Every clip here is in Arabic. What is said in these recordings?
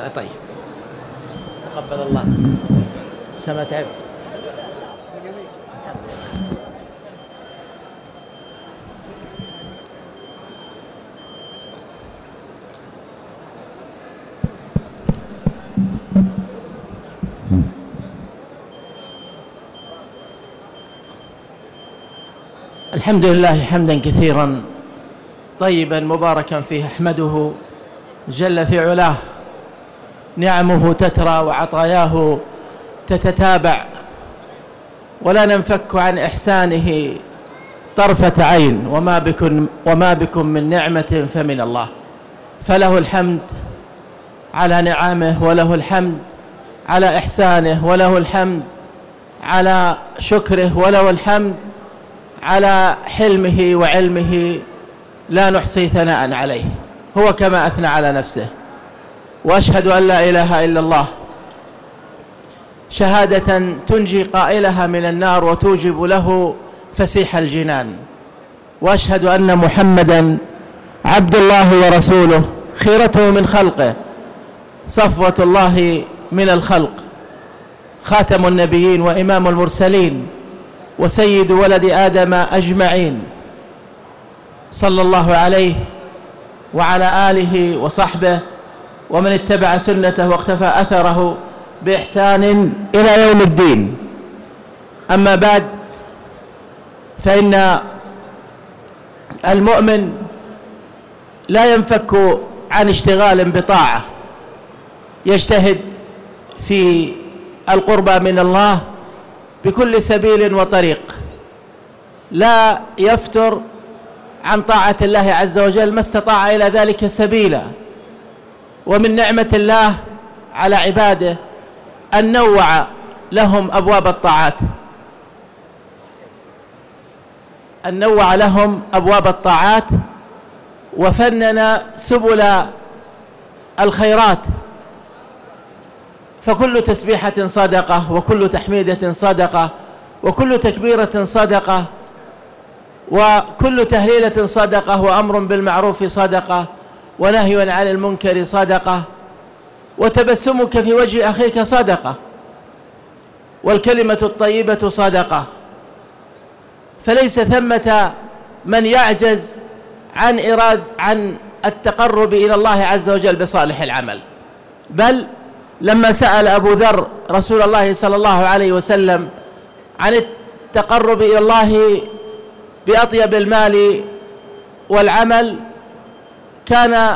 طيب تقبل الله. سمعت عبد. الحمد لله حمدا كثيرا طيبا مباركا فيه، أحمده جل في علاه، نعمه تترى وعطاياه تتتابع، ولا ننفك عن إحسانه طرفة عين، وما بكم من نعمة فمن الله، فله الحمد على نعمه، وله الحمد على إحسانه، وله الحمد على شكره، وله الحمد على حلمه وعلمه، لا نحصي ثناء عليه، هو كما أثنى على نفسه. وأشهد أن لا إله إلا الله شهادة تنجي قائلها من النار وتوجب له فسيح الجنان. وأشهد أن محمدا عبد الله ورسوله، خيرته من خلقه، صفوة الله من الخلق، خاتم النبيين وإمام المرسلين، وسيد ولد آدم أجمعين، صلى الله عليه وعلى آله وصحبه ومن اتبع سنته واقتفى أثره بإحسان إلى يوم الدين. أما بعد، فإن المؤمن لا ينفك عن اشتغال بطاعة، يجتهد في القربى من الله بكل سبيل وطريق، لا يفتر عن طاعة الله عز وجل ما استطاع إلى ذلك سبيلا. ومن نعمة الله على عباده أن نوع لهم أبواب الطاعات، أن نوع لهم أبواب الطاعات وفنن سبل الخيرات، فكل تسبيحة صدقة، وكل تحميدة صدقة، وكل تكبيرة صدقة، وكل تهليلة صدقة، وأمر بالمعروف صدقة، ونهي عن المنكر صدقة، وتبسمك في وجه أخيك صدقة، والكلمة الطيبة صدقة. فليس ثمة من يعجز عن التقرب إلى الله عز وجل بصالح العمل. بل لما سأل أبو ذر رسول الله صلى الله عليه وسلم عن التقرب إلى الله بأطيب المال والعمل، كان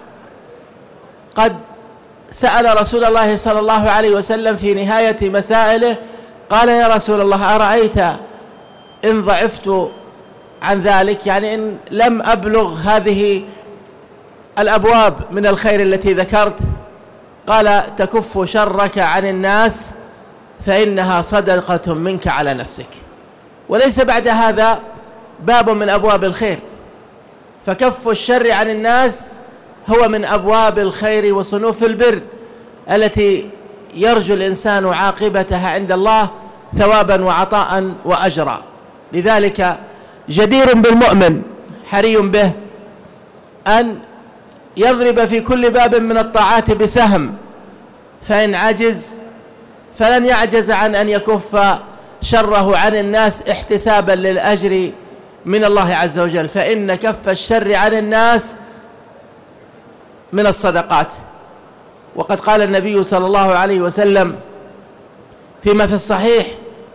قد سأل رسول الله صلى الله عليه وسلم في نهاية مسائله، قال: يا رسول الله، أرأيت إن ضعفت عن ذلك، يعني إن لم أبلغ هذه الأبواب من الخير التي ذكرت؟ قال: تكف شرك عن الناس فإنها صدقة منك على نفسك. وليس بعد هذا باب من أبواب الخير، فكف الشر عن الناس هو من أبواب الخير وصنوف البر التي يرجو الإنسان عاقبتها عند الله ثوابا وعطاء وأجرا. لذلك جدير بالمؤمن، حري به أن يضرب في كل باب من الطاعات بسهم، فإن عجز فلن يعجز عن أن يكف شره عن الناس احتسابا للأجر من الله عز وجل، فإن كف الشر عن الناس من الصدقات. وقد قال النبي صلى الله عليه وسلم فيما في الصحيح: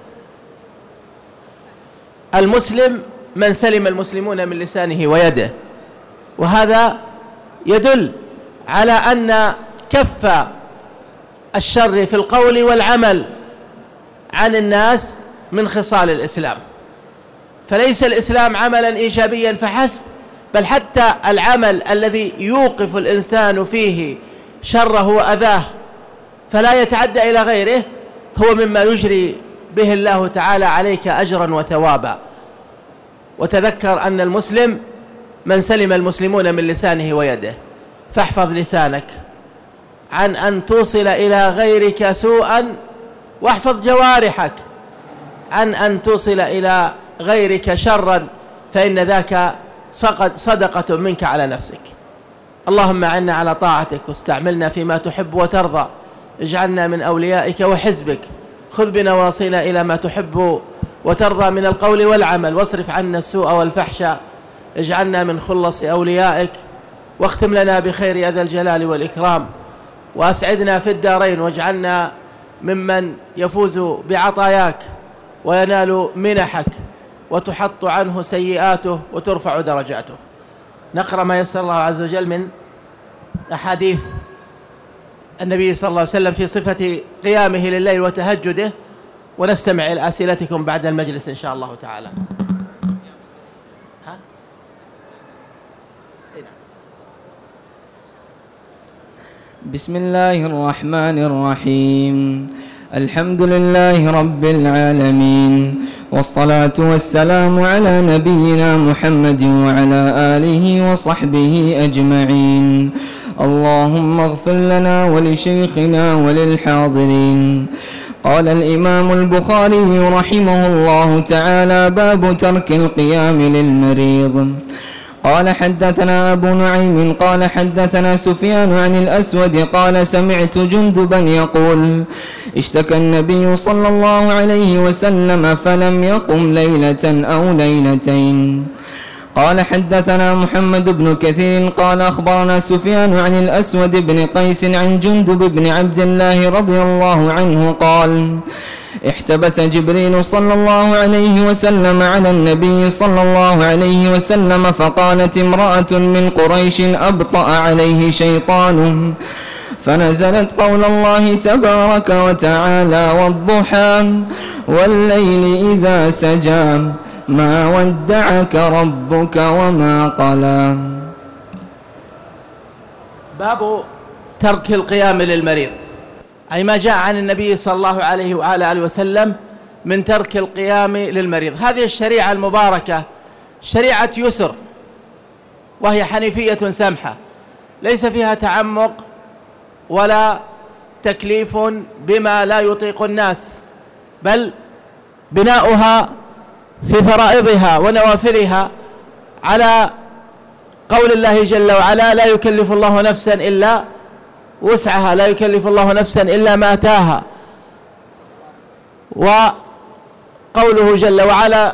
المسلم من سلم المسلمون من لسانه ويده. وهذا يدل على أن كف الشر في القول والعمل عن الناس من خصال الإسلام. فليس الإسلام عملا إيجابيا فحسب، بل حتى العمل الذي يوقف الإنسان فيه شره وأذاه فلا يتعدى إلى غيره هو مما يجري به الله تعالى عليك أجرا وثوابا. وتذكر أن المسلم من سلم المسلمون من لسانه ويده، فاحفظ لسانك عن أن توصل إلى غيرك سوءا، واحفظ جوارحك عن أن توصل إلى غيرك شرا، فإن ذاك صدقة منك على نفسك. اللهم أعنا على طاعتك واستعملنا فيما تحب وترضى، اجعلنا من أوليائك وحزبك، خذ بنواصينا إلى ما تحب وترضى من القول والعمل، واصرف عنا السوء والفحشاء، اجعلنا من خلص أوليائك، واختم لنا بخير يا ذا الجلال والإكرام، وأسعدنا في الدارين، واجعلنا ممن يفوز بعطاياك وينال منحك وتحط عنه سيئاته وترفع درجاته. نقرأ ما يسر الله عز وجل من أحاديث النبي صلى الله عليه وسلم في صفة قيامه لليل وتهجده، ونستمع إلى أسئلتكم بعد المجلس إن شاء الله تعالى. بسم الله الرحمن الرحيم. الحمد لله رب العالمين، والصلاة والسلام على نبينا محمد وعلى آله وصحبه أجمعين. اللهم اغفر لنا ولشيخنا وللحاضرين. قال الإمام البخاري رحمه الله تعالى: باب ترك القيام للمريض. قال حدثنا أبو نعيم قال حدثنا سفيان عن الأسود قال: سمعت جندبا يقول: اشتكى النبي صلى الله عليه وسلم فلم يقم ليلة أو ليلتين. قال حدثنا محمد بن كثير قال أخبرنا سفيان عن الأسود بن قيس عن جندب بن عبد الله رضي الله عنه قال: احتبس جبريل صلى الله عليه وسلم على النبي صلى الله عليه وسلم، فقالت امرأة من قريش: أبطأ عليه شيطانه، فنزلت قول الله تبارك وتعالى: والضحى والليل إذا سجى ما ودعك ربك وما قلى. باب ترك القيام للمريض، أي ما جاء عن النبي صلى الله عليه وعلى آله وسلم من ترك القيام للمريض. هذه الشريعة المباركة شريعة يسر، وهي حنيفية سمحة، ليس فيها تعمق ولا تكليف بما لا يطيق الناس، بل بناؤها في فرائضها ونوافلها على قول الله جل وعلا: لا يكلف الله نفسا إلا وسعها، لا يكلف الله نفسا إلا ما آتاها. وقوله جل وعلا: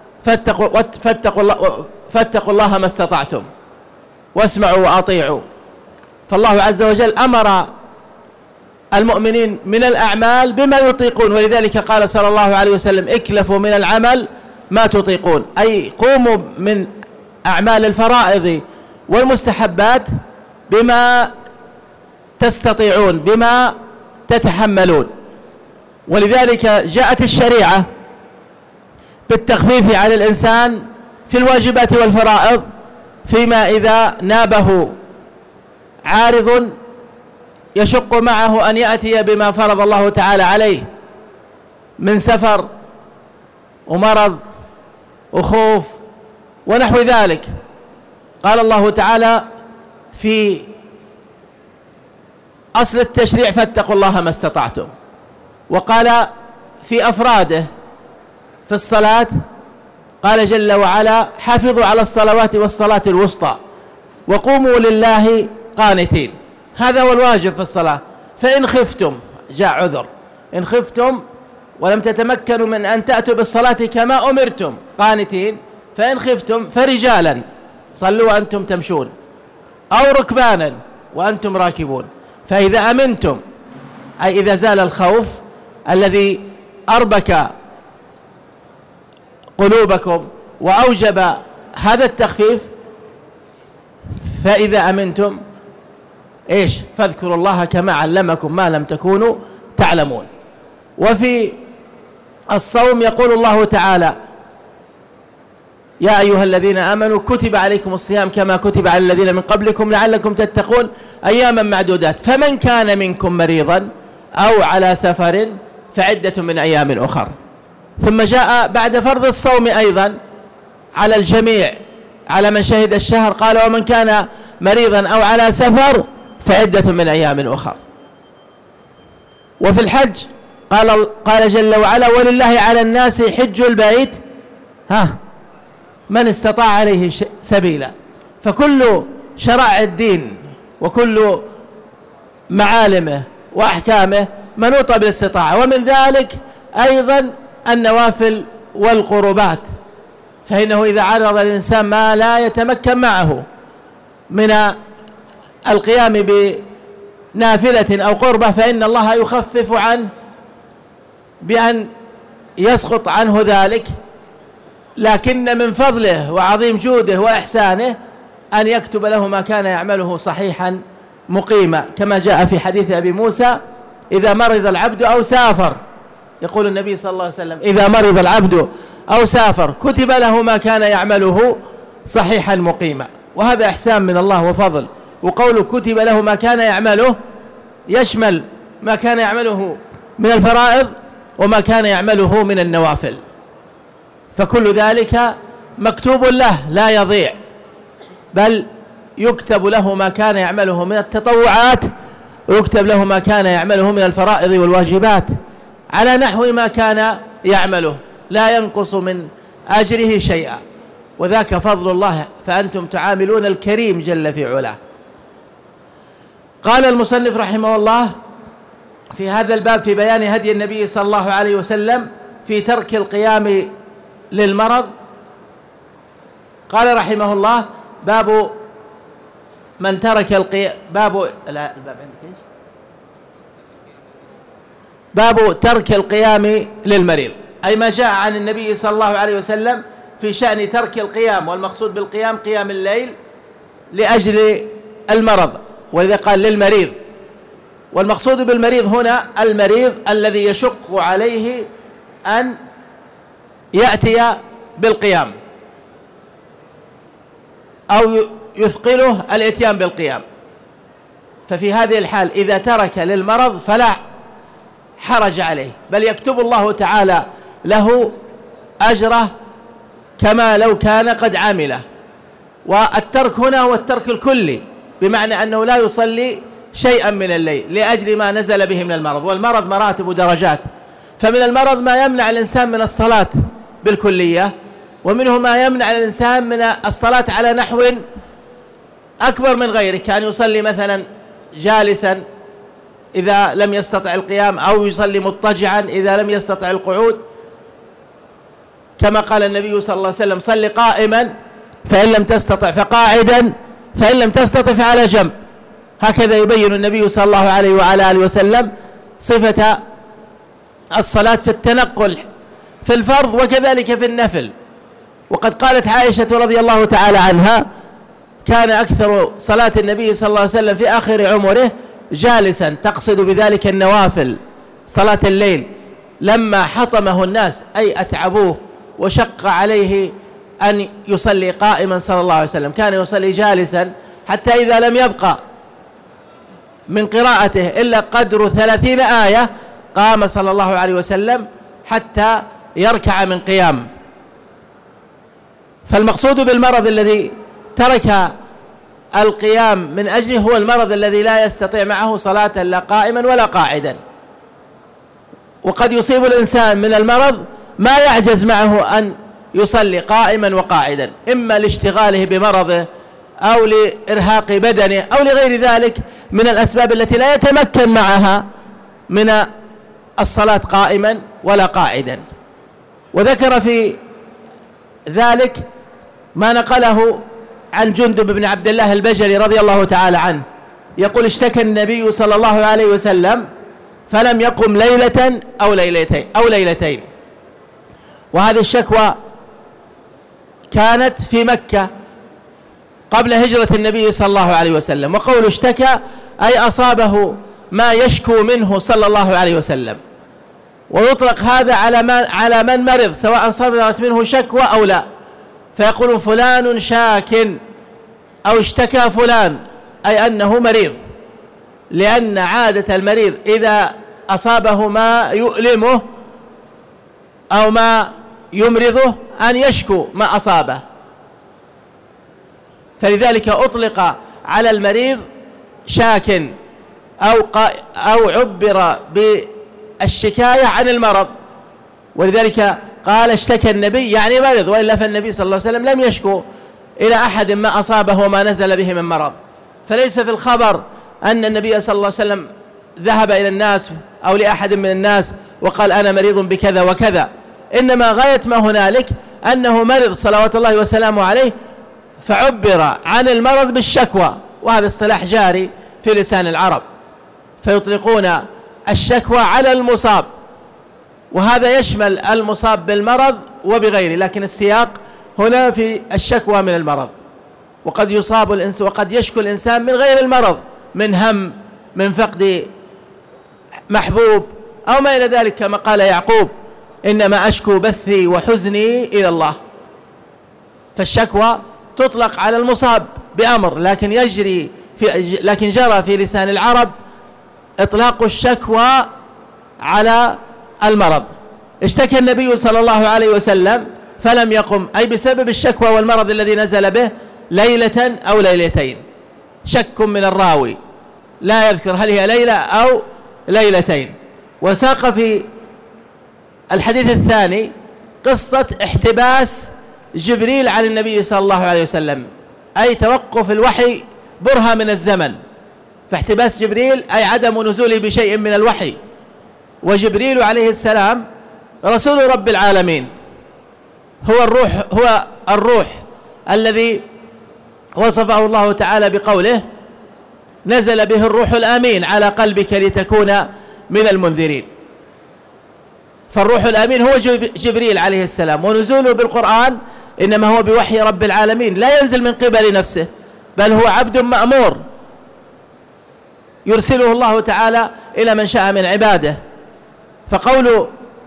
فاتقوا الله ما استطعتم واسمعوا وأطيعوا. فالله عز وجل أمر المؤمنين من الأعمال بما يطيقون، ولذلك قال صلى الله عليه وسلم: اكلفوا من العمل ما تطيقون، أي قوموا من أعمال الفرائض والمستحبات بما تستطيعون، بما تتحملون. ولذلك جاءت الشريعة بالتخفيف على الإنسان في الواجبات والفرائض، فيما إذا نابه عارض يشق معه أن يأتي بما فرض الله تعالى عليه من سفر ومرض وخوف ونحو ذلك. قال الله تعالى في أصل التشريع: فاتقوا الله ما استطعتم. وقال في أفراده في الصلاة، قال جل وعلا: حافظوا على الصلوات والصلاة الوسطى وقوموا لله قانتين. هذا هو الواجب في الصلاة. فإن خفتم، جاء عذر، إن خفتم ولم تتمكنوا من أن تأتوا بالصلاة كما أمرتم قانتين، فإن خفتم فرجالا صلوا وأنتم تمشون، أو ركبانا وأنتم راكبون. فإذا أمنتم، أي إذا زال الخوف الذي أربك قلوبكم وأوجب هذا التخفيف، فإذا أمنتم إيش؟ فاذكروا الله كما علمكم ما لم تكونوا تعلمون. وفي الصوم يقول الله تعالى: يا أيها الذين آمنوا كتب عليكم الصيام كما كتب على الذين من قبلكم لعلكم تتقون أياما معدودات، فمن كان منكم مريضا أو على سفر فعدة من أيام أخر. ثم جاء بعد فرض الصوم أيضا على الجميع، على من شهد الشهر، قال: ومن كان مريضا أو على سفر فعدة من أيام أخر. وفي الحج قال جل وعلا: ولله على الناس حج البيت من استطاع عليه سبيلا. فكل شرائع الدين وكل معالمه وأحكامه منوطة بالاستطاعة. ومن ذلك أيضا النوافل والقربات، فإنه إذا عرض الإنسان ما لا يتمكن معه من القيام بنافلة أو قربة فإن الله يخفف عنه بأن يسقط عنه ذلك، لكن من فضله وعظيم جوده وإحسانه أن يكتب له ما كان يعمله صحيحا مقيما، كما جاء في حديث أبي موسى: إذا مرض العبد أو سافر، يقول النبي صلى الله عليه وسلم: إذا مرض العبد أو سافر كتب له ما كان يعمله صحيحا مقيما. وهذا إحسان من الله وفضل. وقوله كتب له ما كان يعمله يشمل ما كان يعمله من الفرائض وما كان يعمله من النوافل، فكل ذلك مكتوب له لا يضيع، بل يكتب له ما كان يعمله من التطوعات ويكتب له ما كان يعمله من الفرائض والواجبات على نحو ما كان يعمله، لا ينقص من أجره شيئا، وذاك فضل الله، فأنتم تعاملون الكريم جل في علاه. قال المصنف رحمه الله في هذا الباب في بيان هدي النبي صلى الله عليه وسلم في ترك القيام للمرض، قال رحمه الله: باب من ترك القيام، باب ترك القيام للمريض، أي ما جاء عن النبي صلى الله عليه وسلم في شأن ترك القيام، والمقصود بالقيام قيام الليل لأجل المرض، وإذا قال للمريض، والمقصود بالمريض هنا المريض الذي يشق عليه أن يأتي بالقيام أو يثقله الاتيان بالقيام، ففي هذه الحال إذا ترك للمرض فلا حرج عليه، بل يكتب الله تعالى له أجره كما لو كان قد عمله. والترك هنا هو الترك الكلي، بمعنى أنه لا يصلي شيئا من الليل لأجل ما نزل به من المرض، والمرض مراتب ودرجات، فمن المرض ما يمنع الإنسان من الصلاة بالكلية، ومنه ما يمنع الإنسان من الصلاة على نحو أكبر من غيره، كان يصلي مثلا جالسا إذا لم يستطع القيام، أو يصلي مضطجعا إذا لم يستطع القعود، كما قال النبي صلى الله عليه وسلم: صل قائما فإن لم تستطع فقاعدا فإن لم تستطع فعلى جنب. هكذا يبين النبي صلى الله عليه وعلى آله وسلم صفة الصلاة في التنقل في الفرض وكذلك في النفل. وقد قالت عائشة رضي الله تعالى عنها: كان أكثر صلاة النبي صلى الله عليه وسلم في آخر عمره جالسا، تقصد بذلك النوافل صلاة الليل، لما حطمه الناس أي أتعبوه وشق عليه أن يصلي قائما صلى الله عليه وسلم، كان يصلي جالسا حتى إذا لم يبقى من قراءته إلا قدر 30 آية قام صلى الله عليه وسلم حتى يركع من قيام. فالمقصود بالمرض الذي ترك القيام من أجله هو المرض الذي لا يستطيع معه صلاة لا قائما ولا قاعدا. وقد يصيب الإنسان من المرض ما يعجز معه أن يصلي قائما وقاعدا، إما لاشتغاله بمرضه أو لإرهاق بدنه أو لغير ذلك من الأسباب التي لا يتمكن معها من الصلاة قائما ولا قاعدا. وذكر في ذلك ما نقله عن جندب بن عبد الله البجلي رضي الله تعالى عنه، يقول: اشتكى النبي صلى الله عليه وسلم فلم يقم ليلة أو ليلتين. وهذه الشكوى كانت في مكة قبل هجرة النبي صلى الله عليه وسلم، وقول اشتكى أي أصابه ما يشكو منه صلى الله عليه وسلم، ويطلق هذا على من مرض سواء صدرت منه شكوى أو لا، فيقول فلان شاك أو اشتكى فلان، أي أنه مريض، لأن عادة المريض إذا أصابه ما يؤلمه أو ما يمرضه أن يشكو ما أصابه، فلذلك أطلق على المريض شاك أو عبر بالشكاية عن المرض، ولذلك قال اشتكى النبي يعني مرض، وإلا فالنبي صلى الله عليه وسلم لم يشكو إلى أحد ما أصابه وما نزل به من مرض، فليس في الخبر أن النبي صلى الله عليه وسلم ذهب إلى الناس أو لأحد من الناس وقال أنا مريض بكذا وكذا، إنما غاية ما هنالك أنه مرض صلوات الله وسلامه عليه، فعبر عن المرض بالشكوى، وهذا اصطلاح جاري في لسان العرب، فيطلقون الشكوى على المصاب، وهذا يشمل المصاب بالمرض وبغيره، لكن السياق هنا في الشكوى من المرض. وقد يصاب الإنسان وقد يشكو الإنسان من غير المرض، من هم، من فقد محبوب أو ما إلى ذلك، كما قال يعقوب إنما أشكو بثي وحزني إلى الله. فالشكوى تطلق على المصاب بأمر، لكن جرى في لسان العرب إطلاق الشكوى على المرض. اشتكى النبي صلى الله عليه وسلم فلم يقم، أي بسبب الشكوى والمرض الذي نزل به، ليلة أو ليلتين، شك من الراوي لا يذكر هل هي ليلة أو ليلتين. وساق في الحديث الثاني قصة احتباس جبريل عن النبي صلى الله عليه وسلم، أي توقف الوحي برهة من الزمن، فاحتباس جبريل أي عدم نزوله بشيء من الوحي، وجبريل عليه السلام رسول رب العالمين، هو الروح الذي وصفه الله تعالى بقوله نزل به الروح الآمين على قلبك لتكون من المنذرين. فالروح الآمين هو جبريل عليه السلام، ونزوله بالقرآن إنما هو بوحي رب العالمين، لا ينزل من قبل نفسه، بل هو عبد مأمور يرسله الله تعالى إلى من شاء من عباده. فقول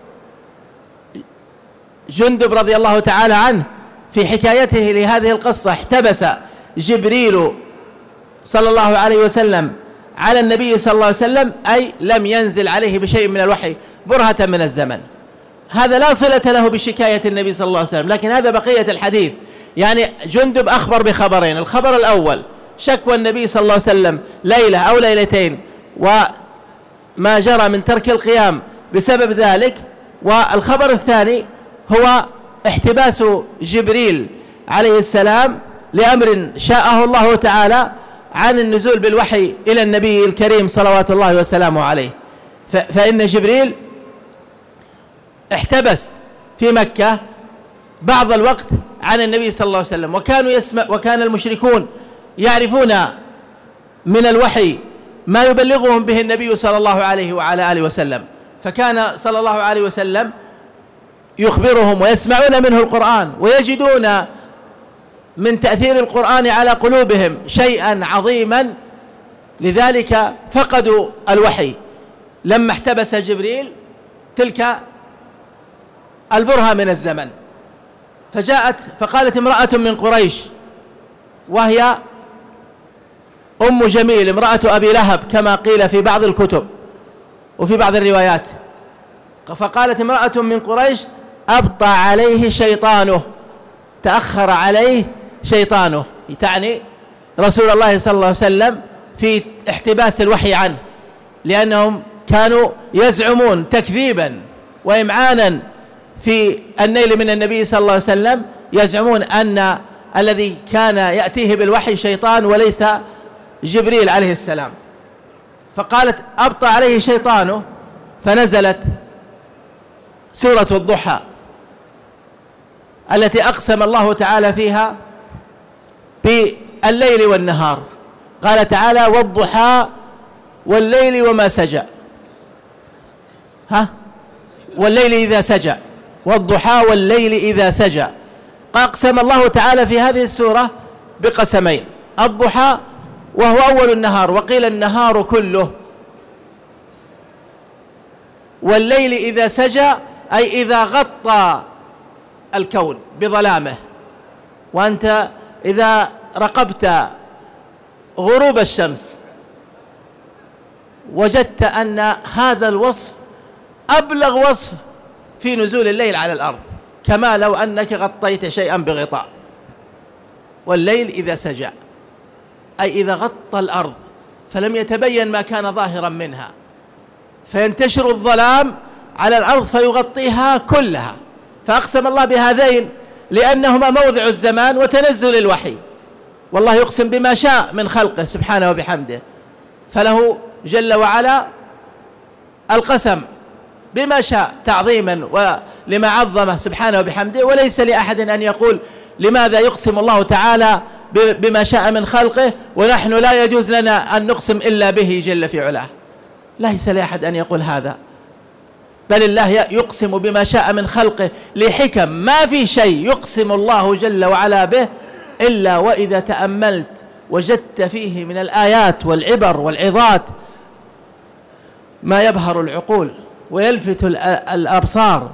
جندب رضي الله تعالى عنه في حكايته لهذه القصة احتبس جبريل صلى الله عليه وسلم على النبي صلى الله عليه وسلم، أي لم ينزل عليه بشيء من الوحي برهة من الزمن. هذا لا صلة له بشكاية النبي صلى الله عليه وسلم، لكن هذا بقية الحديث. يعني جندب أخبر بخبرين: الخبر الأول شكوى النبي صلى الله عليه وسلم ليلة أو ليلتين وما جرى من ترك القيام بسبب ذلك، والخبر الثاني هو احتباس جبريل عليه السلام لأمر شاءه الله تعالى عن النزول بالوحي إلى النبي الكريم صلوات الله وسلامه عليه. فإن جبريل احتبس في مكة بعض الوقت عن النبي صلى الله عليه وسلم، وكان المشركون يعرفون من الوحي ما يبلغهم به النبي صلى الله عليه وعلى آله وسلم، فكان صلى الله عليه وسلم يخبرهم ويسمعون منه القرآن، ويجدون من تأثير القرآن على قلوبهم شيئا عظيما، لذلك فقدوا الوحي لما احتبس جبريل تلك البرهة من الزمن. فقالت امرأة من قريش، وهي أم جميل امرأة أبي لهب كما قيل في بعض الكتب وفي بعض الروايات، فقالت امرأة من قريش: أبطأ عليه شيطانه، تأخر عليه شيطانه، تعني رسول الله صلى الله عليه وسلم في احتباس الوحي عنه، لأنهم كانوا يزعمون تكذيبا وإمعانا في النيل من النبي صلى الله عليه وسلم، يزعمون أن الذي كان يأتيه بالوحي شيطان وليس جبريل عليه السلام. فقالت: أبطأ عليه شيطانه، فنزلت سورة الضحى التي أقسم الله تعالى فيها بالليل والنهار. قال تعالى: والضحى والليل وما سجى، والليل إذا سجى، والضحى والليل إذا سجى. أقسم الله تعالى في هذه السورة بقسمين: الضحى وهو أول النهار، وقيل النهار كله، والليل إذا سجى أي إذا غطى الكون بظلامه. وأنت إذا رقبت غروب الشمس وجدت أن هذا الوصف أبلغ وصف في نزول الليل على الأرض، كما لو أنك غطيت شيئا بغطاء. والليل إذا سجى أي إذا غطى الأرض فلم يتبين ما كان ظاهرا منها، فينتشر الظلام على الأرض فيغطيها كلها. فأقسم الله بهذين لأنهما موضع الزمان وتنزل الوحي، والله يقسم بما شاء من خلقه سبحانه وبحمده، فله جل وعلا القسم بما شاء تعظيما ولما عظمه سبحانه وبحمده، وليس لأحد أن يقول لماذا يقسم الله تعالى بما شاء من خلقه ونحن لا يجوز لنا أن نقسم إلا به جل في علاه. ليس لأحد أن يقول هذا، بل الله يقسم بما شاء من خلقه لحكم. ما في شيء يقسم الله جل وعلا به إلا وإذا تأملت وجدت فيه من الآيات والعبر والعظات ما يبهر العقول ويلفت الأبصار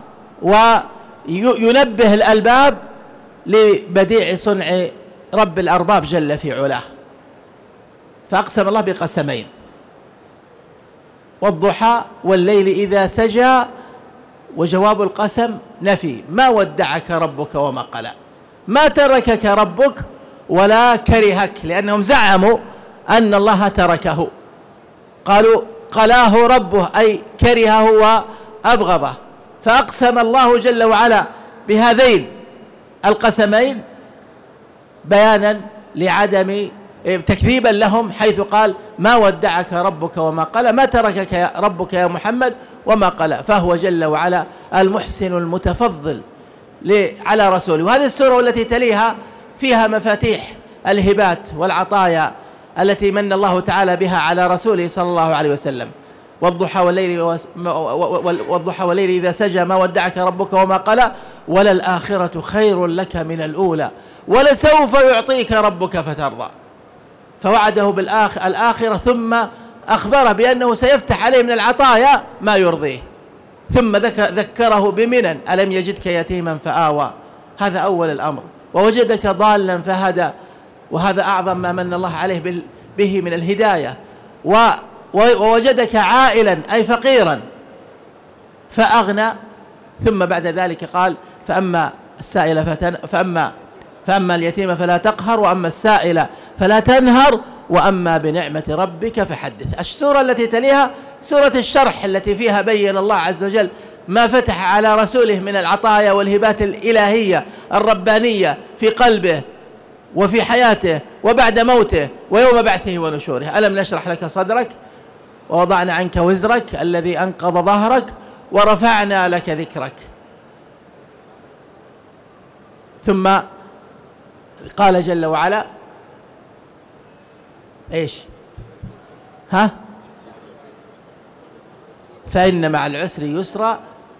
وينبه الألباب لبديع صنع رب الأرباب جل في علاه. فأقسم الله بقسمين: والضحى والليل إذا سجى. وجواب القسم نفي: ما ودعك ربك وما قلى، ما تركك ربك ولا كرهك، لأنهم زعموا أن الله تركه، قالوا قلاه ربه أي كرهه وأبغضه. فأقسم الله جل وعلا بهذين القسمين بيانا لعدم تكذيبا لهم، حيث قال ما ودعك ربك وما قلى، ما تركك ربك يا محمد وما قلى. فهو جل وعلا المحسن المتفضل على رسوله. وهذه السورة والتي تليها فيها مفاتيح الهبات والعطايا التي من الله تعالى بها على رسوله صلى الله عليه وسلم. والضحى والليل إذا سجى ما ودعك ربك وما قلى وللآخرة خير لك من الأولى ولسوف يعطيك ربك فترضى. فوعده بالآخرة ثم أخبره بأنه سيفتح عليه من العطايا ما يرضيه، ثم ذكره بمنن: ألم يجدك يتيما فآوى، هذا أول الأمر، ووجدك ضالا فهدى، وهذا أعظم ما من الله عليه به من الهداية، ووجدك عائلا أي فقيرا فأغنى. ثم بعد ذلك قال: فأما السائل فأما اليتيم فلا تقهر، وأما السائل فلا تنهر، وأما بنعمة ربك فحدث. السورة التي تليها سورة الشرح التي فيها بين الله عز وجل ما فتح على رسوله من العطايا والهبات الإلهية الربانية في قلبه وفي حياته وبعد موته ويوم بعثه ونشوره. ألم نشرح لك صدرك ووضعنا عنك وزرك الذي أنقض ظهرك ورفعنا لك ذكرك. ثم قال جل وعلا: ايش؟ فإن مع العسر يسرا.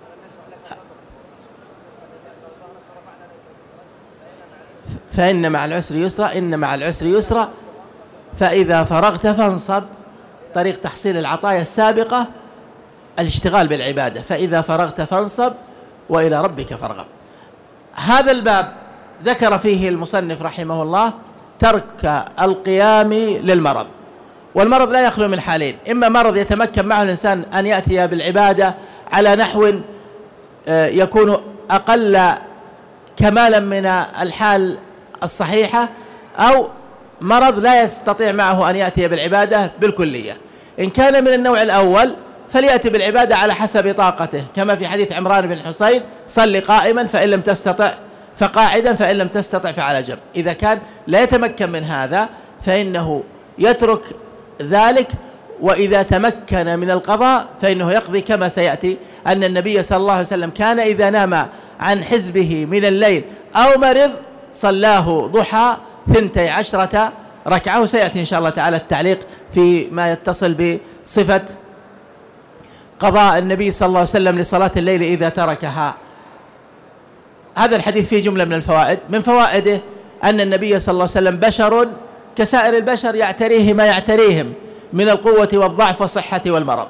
فإن مع العسر يسرا، إن مع العسر يسرا، فإذا فرغت فانصب. طريق تحصيل العطايا السابقة الاشتغال بالعبادة. فإذا فرغت فانصب وإلى ربك فارغب. هذا الباب ذكر فيه المصنف رحمه الله ترك القيام للمرض. والمرض لا يخلو من حالين: إما مرض يتمكن معه الإنسان أن يأتي بالعبادة على نحو يكون أقل كمالا من الحال الصحيحة، أو مرض لا يستطيع معه أن يأتي بالعبادة بالكلية. إن كان من النوع الأول فليأتي بالعبادة على حسب طاقته، كما في حديث عمران بن حسين: صل قائما فإن لم تستطع فقاعدا فإن لم تستطع فعلى جنب. إذا كان لا يتمكن من هذا فإنه يترك ذلك، وإذا تمكن من القضاء فإنه يقضي، كما سيأتي أن النبي صلى الله عليه وسلم كان إذا نام عن حزبه من الليل أو مرض صلاه ضحى 12 ركعة. وسيأتي إن شاء الله تعالى التعليق في ما يتصل بصفة قضاء النبي صلى الله عليه وسلم لصلاة الليل إذا تركها. هذا الحديث فيه جملة من الفوائد. من فوائده أن النبي صلى الله عليه وسلم بشر كسائر البشر، يعتريه ما يعتريهم من القوة والضعف والصحة والمرض،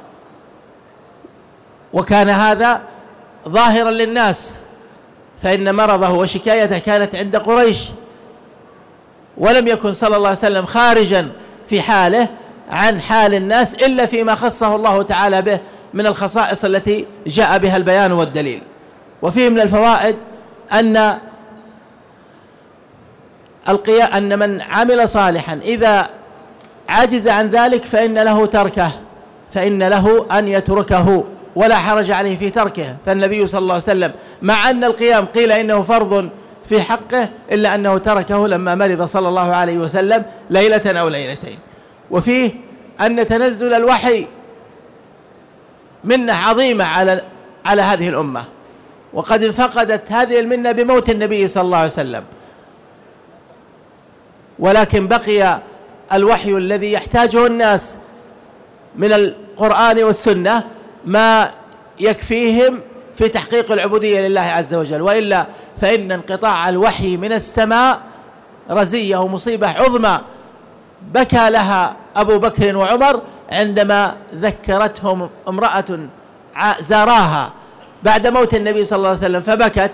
وكان هذا ظاهرا للناس، فإن مرضه وشكايته كانت عند قريش، ولم يكن صلى الله عليه وسلم خارجا في حاله عن حال الناس إلا فيما خصه الله تعالى به من الخصائص التي جاء بها البيان والدليل. وفيه من الفوائد أن من عمل صالحا إذا عجز عن ذلك فإن له أن يتركه ولا حرج عليه في تركه. فالنبي صلى الله عليه وسلم مع أن القيام قيل إنه فرض في حقه إلا أنه تركه لما مرض صلى الله عليه وسلم ليلة أو ليلتين. وفيه أن تنزل الوحي منة عظيمة على هذه الأمة، وقد انفقدت هذه المنة بموت النبي صلى الله عليه وسلم، ولكن بقي الوحي الذي يحتاجه الناس من القرآن والسنة ما يكفيهم في تحقيق العبودية لله عز وجل، وإلا فإن انقطاع الوحي من السماء رزية ومصيبة عظمى بكى لها أبو بكر وعمر عندما ذكرتهم امرأة زاراها بعد موت النبي صلى الله عليه وسلم فبكت،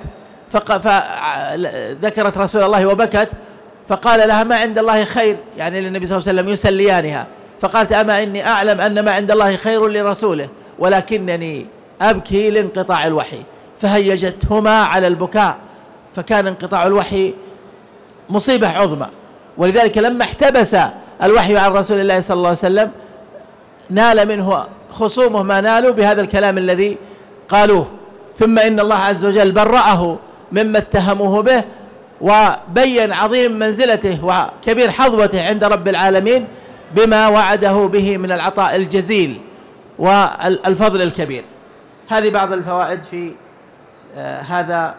فذكرت رسول الله وبكت، فقال لها: ما عند الله خير، يعني للنبي صلى الله عليه وسلم يسليانها، فقالت: أما إني أعلم أن ما عند الله خير لرسوله ولكنني أبكي لانقطاع الوحي، فهيجتهما على البكاء، فكان انقطاع الوحي مصيبة عظمى. ولذلك لما احتبس الوحي عن رسول الله صلى الله عليه وسلم نال منه خصومه ما نالوا بهذا الكلام الذي قالوه، ثم إن الله عز وجل برأه مما اتهموه به، وبين عظيم منزلته وكبير حظوته عند رب العالمين بما وعده به من العطاء الجزيل والفضل الكبير. هذه بعض الفوائد في هذا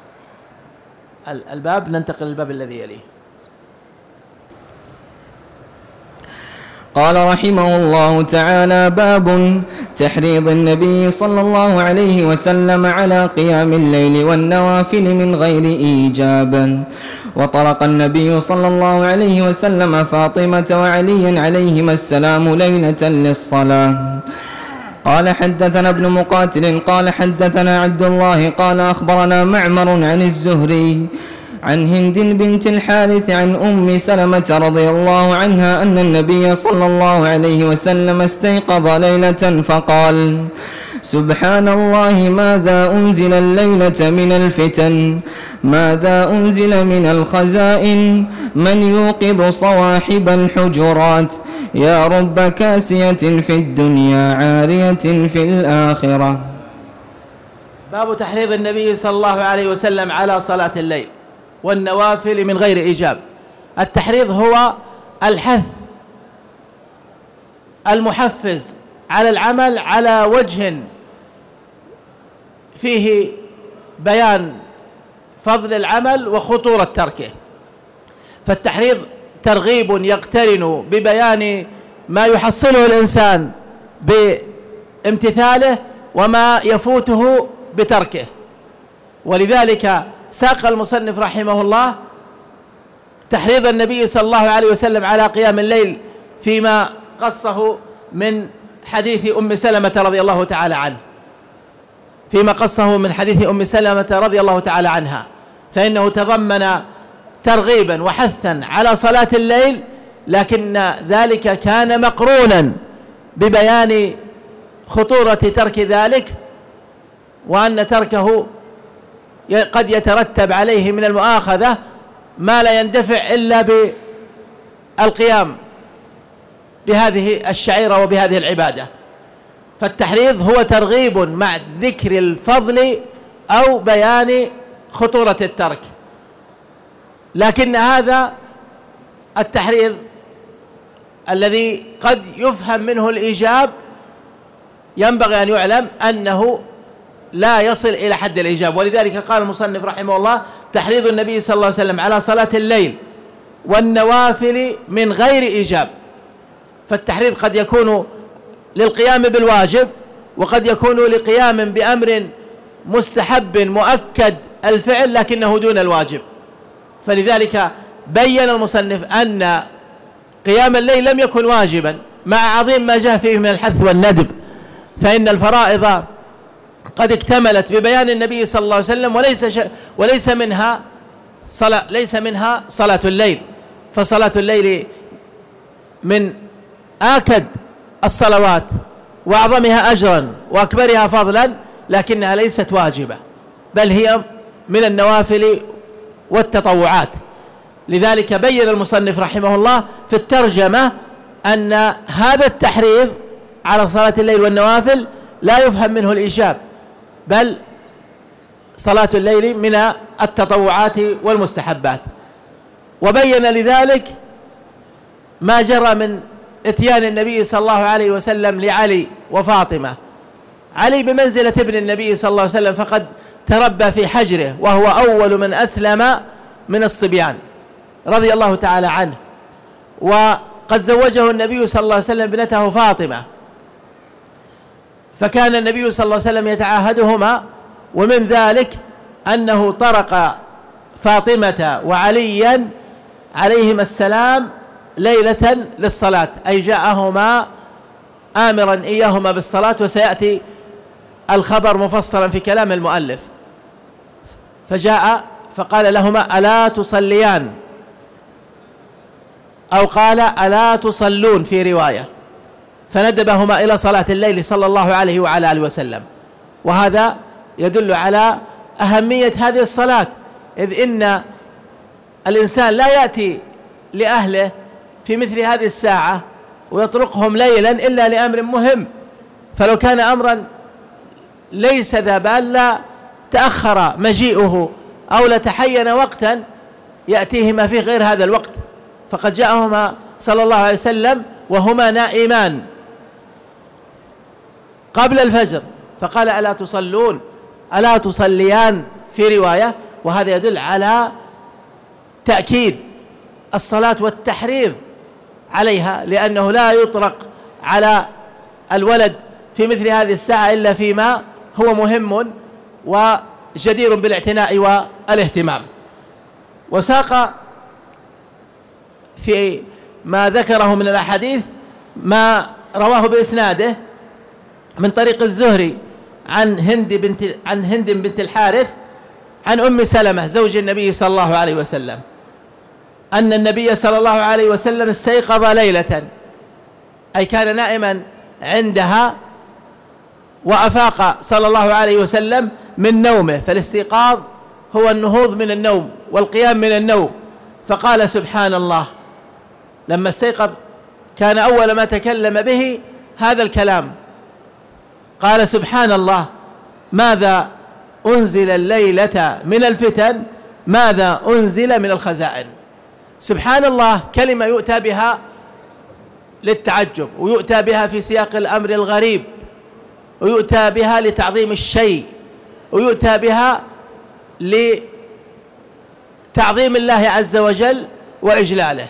الباب. ننتقل للباب الذي يليه. قال رحمه الله تعالى: باب تحريض النبي صلى الله عليه وسلم على قيام الليل والنوافل من غير إيجاب. وطرق النبي صلى الله عليه وسلم فاطمة وعلي عليهما السلام ليلة للصلاة. قال حدثنا ابن مقاتل قال حدثنا عبد الله قال أخبرنا معمر عن الزهري عن هند بنت الحارث عن أم سلمة رضي الله عنها أن النبي صلى الله عليه وسلم استيقظ ليلة فقال: سبحان الله، ماذا أنزل الليلة من الفتن، ماذا أنزل من الخزائن، من يوقظ صواحب الحجرات، يا رب كاسية في الدنيا عارية في الآخرة. باب تحريض النبي صلى الله عليه وسلم على صلاة الليل والنوافل من غير إيجاب. التحريض هو الحث المحفز على العمل على وجه فيه بيان فضل العمل وخطورة تركه. فالتحريض ترغيب يقترن ببيان ما يحصله الإنسان بامتثاله وما يفوته بتركه. ولذلك ساق المصنف رحمه الله تحريض النبي صلى الله عليه وسلم على قيام الليل فيما قصه من حديث أم سلمة رضي الله تعالى عنه، فيما قصه من حديث أم سلمة رضي الله تعالى عنها، فإنه تضمن ترغيبا وحثا على صلاة الليل، لكن ذلك كان مقرونا ببيان خطورة ترك ذلك، وأن تركه قد يترتب عليه من المؤاخذة ما لا يندفع إلا بالقيام بهذه الشعيرة وبهذه العبادة. فالتحريض هو ترغيب مع ذكر الفضل أو بيان خطورة الترك، لكن هذا التحريض الذي قد يفهم منه الإيجاب ينبغي أن يعلم أنه لا يصل إلى حد الإيجاب. ولذلك قال المصنف رحمه الله: تحريض النبي صلى الله عليه وسلم على صلاة الليل والنوافل من غير إيجاب. فالتحريض قد يكون للقيام بالواجب، وقد يكون لقيام بأمر مستحب مؤكد الفعل لكنه دون الواجب. فلذلك بين المصنف أن قيام الليل لم يكن واجبا مع عظيم ما جاء فيه من الحث والندب، فإن الفرائض قد اكتملت ببيان النبي صلى الله عليه وسلم، ليس منها صلاة الليل. فصلاة الليل من آكد الصلوات وأعظمها أجرا وأكبرها فضلا، لكنها ليست واجبة، بل هي من النوافل والتطوعات. لذلك بين المصنف رحمه الله في الترجمة أن هذا التحريض على صلاة الليل والنوافل لا يفهم منه الإيجاب، بل صلاة الليل من التطوعات والمستحبات. وبين لذلك ما جرى من اتيان النبي صلى الله عليه وسلم لعلي وفاطمة. علي بمنزلة ابن النبي صلى الله عليه وسلم، فقد تربى في حجره، وهو أول من أسلم من الصبيان رضي الله تعالى عنه. وقد زوجه النبي صلى الله عليه وسلم ابنته فاطمة، فكان النبي صلى الله عليه وسلم يتعاهدهما، ومن ذلك أنه طرق فاطمة وعليا عليهما السلام ليلة للصلاة، أي جاءهما آمرا إياهما بالصلاة، وسيأتي الخبر مفصلا في كلام المؤلف. فجاء فقال لهما: ألا تصليان؟ أو قال: ألا تصلون في رواية، فندبهما إلى صلاة الليل صلى الله عليه وعلى آله وسلم. وهذا يدل على أهمية هذه الصلاة، إذ إن الإنسان لا يأتي لأهله في مثل هذه الساعة ويطرقهم ليلا إلا لأمر مهم، فلو كان أمرا ليس ذا بال لا تأخر مجيئه أو لتحين وقتا يأتيهما في غير هذا الوقت. فقد جاءهما صلى الله عليه وسلم وهما نائمان قبل الفجر، فقال: ألا تصلون؟ ألا تصليان في رواية. وهذا يدل على تأكيد الصلاة والتحريض عليها، لأنه لا يطرق على الولد في مثل هذه الساعة إلا فيما هو مهم وجدير بالاعتناء والاهتمام. وساق في ما ذكره من الأحاديث ما رواه بإسناده من طريق الزهري عن هند بنت الحارث عن أم سلمة زوج النبي صلى الله عليه وسلم أن النبي صلى الله عليه وسلم استيقظ ليلة، أي كان نائما عندها، وأفاق صلى الله عليه وسلم من نومه، فالاستيقاظ هو النهوض من النوم والقيام من النوم، فقال: سبحان الله. لما استيقظ كان أول ما تكلم به هذا الكلام، قال: سبحان الله، ماذا أنزل الليلة من الفتن، ماذا أنزل من الخزائن. سبحان الله كلمة يؤتى بها للتعجب، ويؤتى بها في سياق الأمر الغريب، ويؤتى بها لتعظيم الشيء، ويؤتى بها لتعظيم الله عز وجل وإجلاله.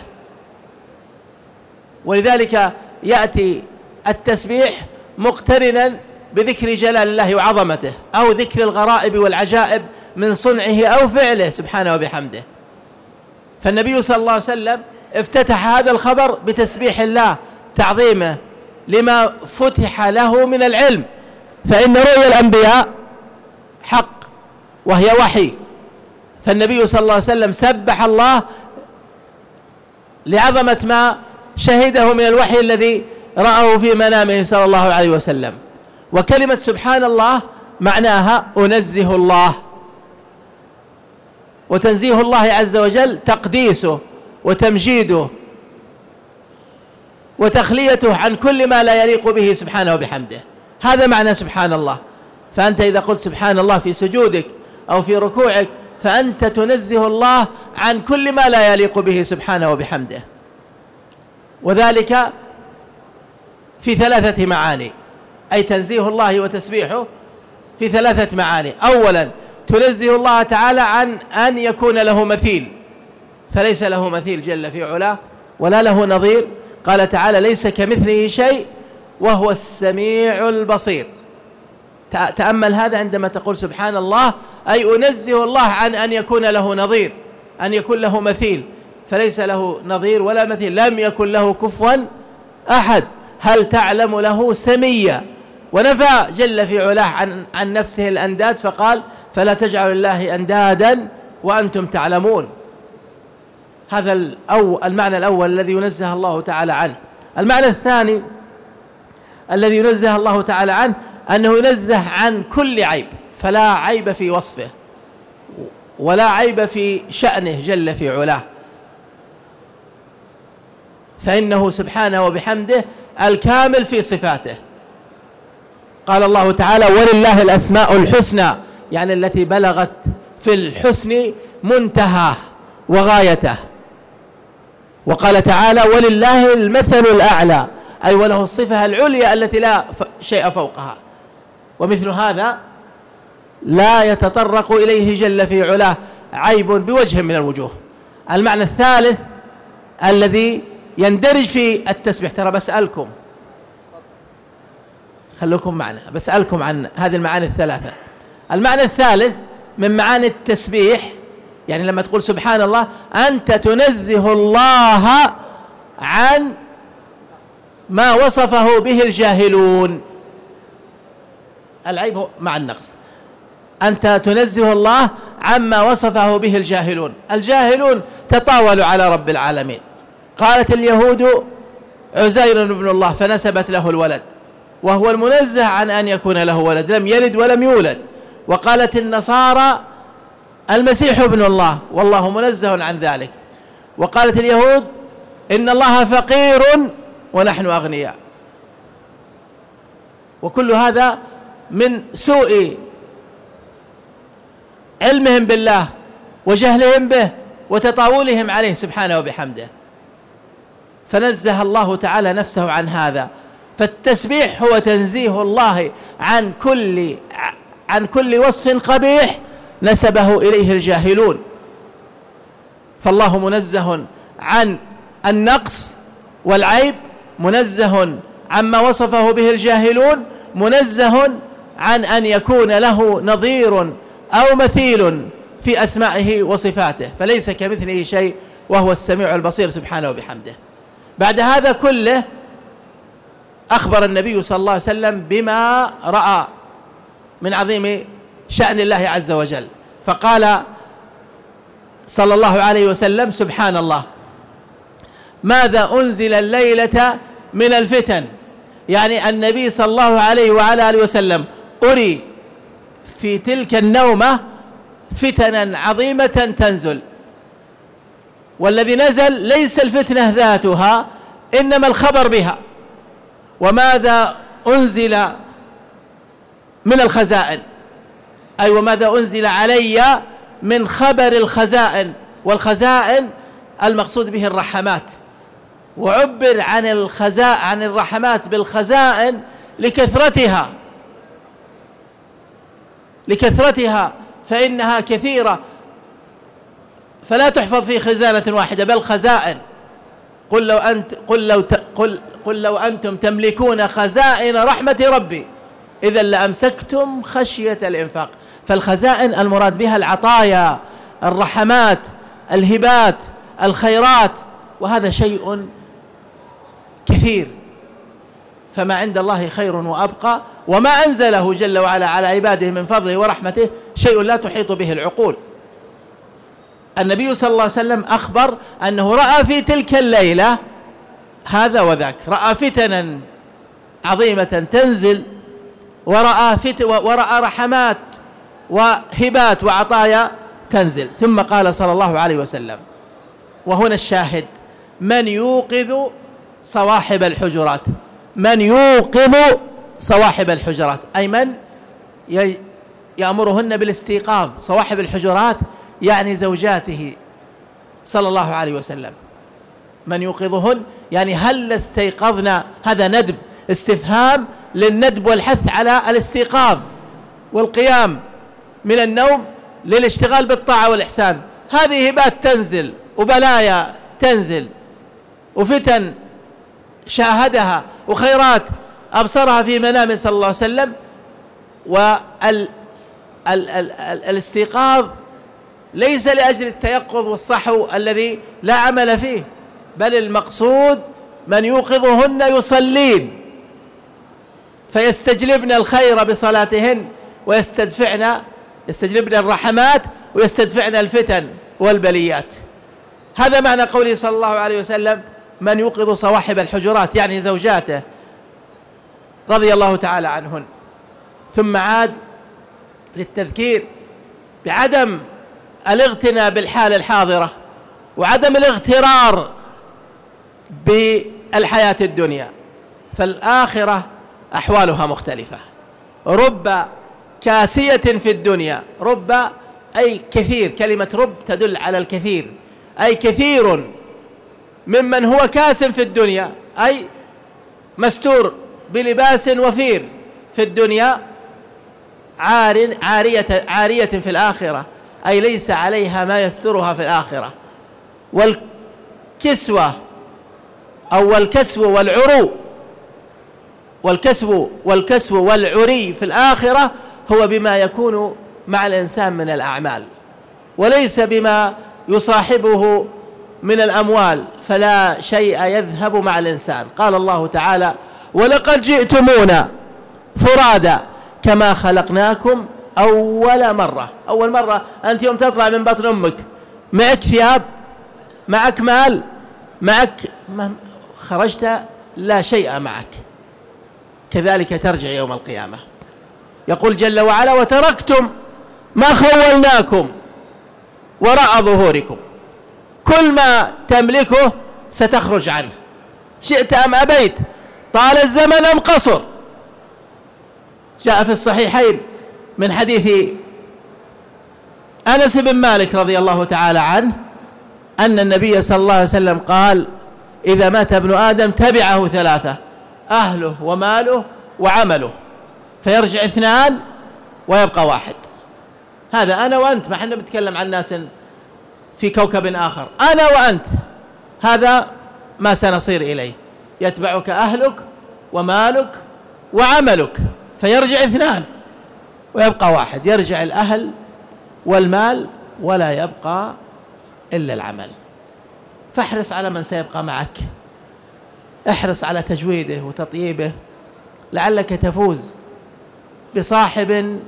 ولذلك يأتي التسبيح مقترنا بذكر جلال الله وعظمته، أو ذكر الغرائب والعجائب من صنعه أو فعله سبحانه وبحمده. فالنبي صلى الله عليه وسلم افتتح هذا الخبر بتسبيح الله تعظيمه لما فتح له من العلم، فإن رؤيا الأنبياء حق وهي وحي، فالنبي صلى الله عليه وسلم سبح الله لعظمة ما شهده من الوحي الذي رأه في منامه صلى الله عليه وسلم. وكلمة سبحان الله معناها أنزه الله، وتنزيه الله عز وجل تقديسه وتمجيده وتخليته عن كل ما لا يليق به سبحانه وبحمده. هذا معنى سبحان الله. فأنت إذا قلت سبحان الله في سجودك أو في ركوعك فأنت تنزه الله عن كل ما لا يليق به سبحانه وبحمده، وذلك في ثلاثة معاني، أي تنزيه الله وتسبيحه في ثلاثة معاني. أولا تنزه الله تعالى عن أن يكون له مثيل، فليس له مثيل جل في علاه ولا له نظير. قال تعالى: ليس كمثله شيء وهو السميع البصير. تأمل هذا عندما تقول سبحان الله، أي أنزه الله عن أن يكون له نظير، أن يكون له مثيل، فليس له نظير ولا مثيل، لم يكن له كفوا أحد، هل تعلم له سميا. ونفى جل في علاه عن نفسه الأنداد، فقال: فلا تجعلوا لله أندادا وأنتم تعلمون. هذا المعنى الأول الذي ينزه الله تعالى عنه. المعنى الثاني الذي ينزه الله تعالى عنه أنه ينزه عن كل عيب، فلا عيب في وصفه ولا عيب في شأنه جل في علاه، فإنه سبحانه وبحمده الكامل في صفاته. قال الله تعالى: ولله الأسماء الحسنى يعني التي بلغت في الحسن منتهاه وغايته. وقال تعالى: ولله المثل الأعلى، أي وله الصفة العليا التي لا شيء فوقها. ومثل هذا لا يتطرق إليه جل في علاه عيب بوجه من الوجوه. المعنى الثالث الذي يندرج في التسبيح، ترى بسألكم، خلوكم معنا، بسألكم عن هذه المعاني الثلاثة. المعنى الثالث من معاني التسبيح، يعني لما تقول سبحان الله أنت تنزه الله عن ما وصفه به الجاهلون. العيب مع النقص، أنت تنزه الله عما وصفه به الجاهلون. الجاهلون تطاولوا على رب العالمين. قالت اليهود عزير ابن الله فنسبت له الولد، وهو المنزه عن أن يكون له ولد، لم يلد ولم يولد. وقالت النصارى المسيح ابن الله، والله منزه عن ذلك. وقالت اليهود إن الله فقير ونحن أغنياء. وكل هذا من سوء علمهم بالله وجهلهم به وتطاولهم عليه سبحانه وبحمده. فنزه الله تعالى نفسه عن هذا. فالتسبيح هو تنزيه الله عن كل وصف قبيح نسبه إليه الجاهلون. فالله منزه عن النقص والعيب، منزه عما وصفه به الجاهلون، منزه عن أن يكون له نظير أو مثيل في أسمائه وصفاته، فليس كمثله شيء وهو السميع البصير سبحانه وبحمده. بعد هذا كله أخبر النبي صلى الله عليه وسلم بما رأى من عظيم شأن الله عز وجل، فقال صلى الله عليه وسلم: سبحان الله ماذا أنزل الليلة من الفتن. يعني النبي صلى الله عليه وعلى آله وسلم أري في تلك النومة فتنا عظيمة تنزل، والذي نزل ليس الفتنة ذاتها إنما الخبر بها. وماذا أنزل من الخزائن، أي وماذا أنزل علي من خبر الخزائن. والخزائن المقصود به الرحمات، وعبر عن الرحمات بالخزائن لكثرتها فإنها كثيرة، فلا تحفظ في خزانة واحدة بل خزائن. قل لو أنتم تملكون خزائن رحمة ربي إذا لأمسكتم خشية الإنفاق. فالخزائن المراد بها العطايا، الرحمات، الهبات، الخيرات، وهذا شيء كثير. فما عند الله خير وأبقى، وما أنزله جل وعلا على عباده من فضله ورحمته شيء لا تحيط به العقول. النبي صلى الله عليه وسلم أخبر أنه رأى في تلك الليلة هذا وذاك، رأى فتنا عظيمة تنزل، ورأى رحمات وهبات وعطايا تنزل. ثم قال صلى الله عليه وسلم، وهنا الشاهد: من يوقظ صواحب الحجرات. من يوقظ صواحب الحجرات أي من يأمرهن بالاستيقاظ. صواحب الحجرات يعني زوجاته صلى الله عليه وسلم. من يوقظهن يعني هل استيقظنا. هذا ندب، استفهام للندب والحث على الاستيقاظ والقيام من النوم للاشتغال بالطاعة والإحسان. هذه هبات تنزل وبلايا تنزل وفتن شاهدها وخيرات أبصرها في منام صلى الله عليه وسلم. والاستيقاظ ليس لأجل التيقظ والصحو الذي لا عمل فيه، بل المقصود من يوقظهن يصلين فيستجلبن الخير بصلاتهن يستجلبن الرحمات ويستدفعن الفتن والبليات. هذا معنى قوله صلى الله عليه وسلم: من يوقظ صواحب الحجرات، يعني زوجاته رضي الله تعالى عنهن. ثم عاد للتذكير بعدم الاغتناء بالحال الحاضرة وعدم الاغترار بالحياة الدنيا، فالآخرة أحوالها مختلفة. رب كاسية في الدنيا. رب أي كثير، كلمة رب تدل على الكثير، أي كثير ممن هو كاس في الدنيا، أي مستور بلباس وفير في الدنيا، عارية في الآخرة، أي ليس عليها ما يسترها في الآخرة. والكسوة أو والكسو والعري في الآخرة هو بما يكون مع الإنسان من الأعمال، وليس بما يصاحبه من الأموال، فلا شيء يذهب مع الإنسان. قال الله تعالى: ولقد جئتمونا فرادا كما خلقناكم أول مرة. أول مرة أنت يوم تطلع من بطن أمك معك ثياب، معك مال، معك خرجت لا شيء معك، كذلك ترجع يوم القيامة. يقول جل وعلا: وتركتم ما خولناكم وراء ظهوركم. كل ما تملكه ستخرج عنه، شئت أم أبيت، طال الزمن أم قصر. جاء في الصحيحين من حديث أنس بن مالك رضي الله تعالى عنه أن النبي صلى الله عليه وسلم قال: إذا مات ابن آدم تبعه ثلاثة: أهله وماله وعمله، فيرجع اثنان ويبقى واحد. هذا أنا وأنت، ما حنا بنتكلم عن ناس في كوكب آخر، أنا وأنت هذا ما سنصير إليه. يتبعك أهلك ومالك وعملك، فيرجع اثنان ويبقى واحد، يرجع الأهل والمال ولا يبقى إلا العمل. فاحرص على من سيبقى معك، احرص على تجويده وتطييبه، لعلك تفوز بصاحب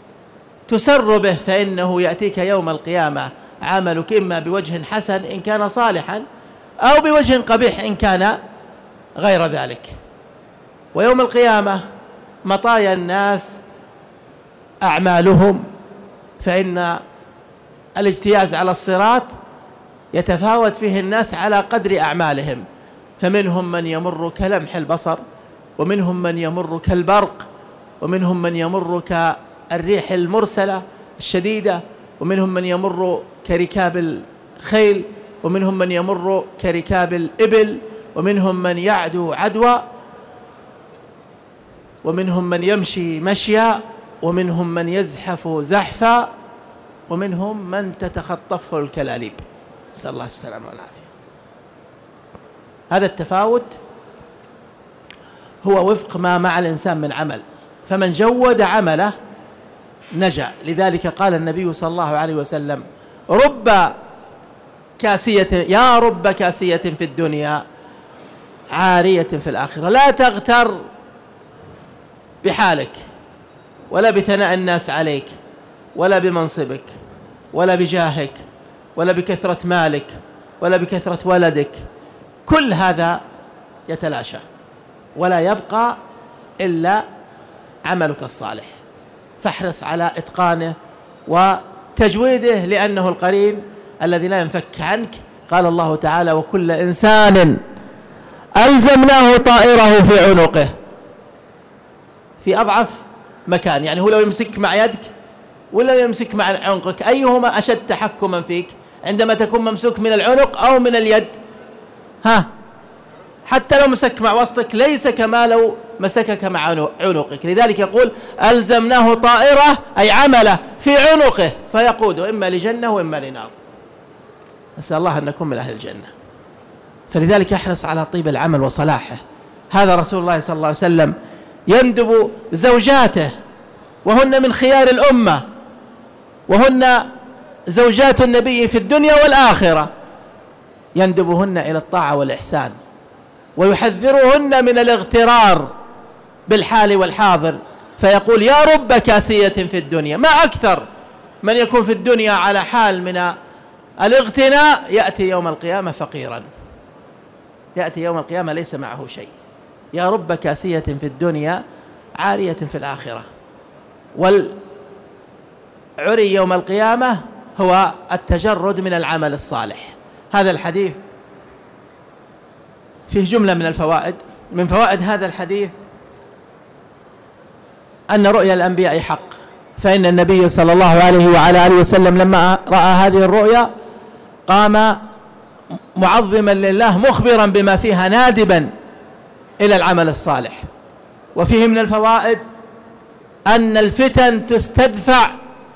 تسر به، فإنه يأتيك يوم القيامة عملك إما بوجه حسن إن كان صالحا، أو بوجه قبيح إن كان غير ذلك. ويوم القيامة مطايا الناس أعمالهم، فإن الاجتياز على الصراط يتفاوت فيه الناس على قدر أعمالهم، فمنهم من يمر كلمح البصر، ومنهم من يمر كالبرق، ومنهم من يمر كالريح المرسلة الشديدة، ومنهم من يمر كركاب الخيل، ومنهم من يمر كركاب الإبل، ومنهم من يعدو عدوى، ومنهم من يمشي مشيا، ومنهم من يزحف زحفا، ومنهم من تتخطفه الكلاليب، نسأل الله السلامة والعافية. هذا التفاوت هو وفق ما مع الإنسان من عمل، فمن جود عمله نجا. لذلك قال النبي صلى الله عليه وسلم: رب كاسية، يا رب كاسية في الدنيا عارية في الآخرة. لا تغتر بحالك، ولا بثناء الناس عليك، ولا بمنصبك، ولا بجاهك، ولا بكثرة مالك، ولا بكثرة ولدك. كل هذا يتلاشى، ولا يبقى إلا عملك الصالح. فاحرص على إتقانه وتجويده، لأنه القرين الذي لا ينفك عنك. قال الله تعالى: وكل إنسان ألزمناه طائره في عنقه. في أضعف مكان، يعني هو لو يمسك مع يدك ولا يمسك مع عنقك، أيهما أشد تحكما فيك عندما تكون ممسوك من العنق أو من اليد؟ حتى لو مسك مع وسطك ليس كما لو مسكك مع عنقك. لذلك يقول: ألزمناه طائره، أي عمله في عنقه، فيقود إما لجنة وإما لنار. نسأل الله أن نكون من أهل الجنة. فلذلك يحرص على طيب العمل وصلاحه. هذا رسول الله صلى الله عليه وسلم يندب زوجاته، وهن من خيار الأمة، وهن زوجات النبي في الدنيا والآخرة، يندبهن إلى الطاعة والإحسان، ويحذرهن من الاغترار بالحال والحاضر، فيقول: يا رب كاسية في الدنيا. ما أكثر من يكون في الدنيا على حال من الاغتناء، يأتي يوم القيامة فقيرا، يأتي يوم القيامة ليس معه شيء. يا رب كاسية في الدنيا عارية في الآخرة. والعري يوم القيامة هو التجرد من العمل الصالح. هذا الحديث فيه جملة من الفوائد. من فوائد هذا الحديث أن رؤيا الأنبياء حق، فإن النبي صلى الله عليه وعلى آله وسلم لما رأى هذه الرؤيا قام معظما لله مخبرا بما فيها نادبا إلى العمل الصالح. وفيه من الفوائد أن الفتن تستدفع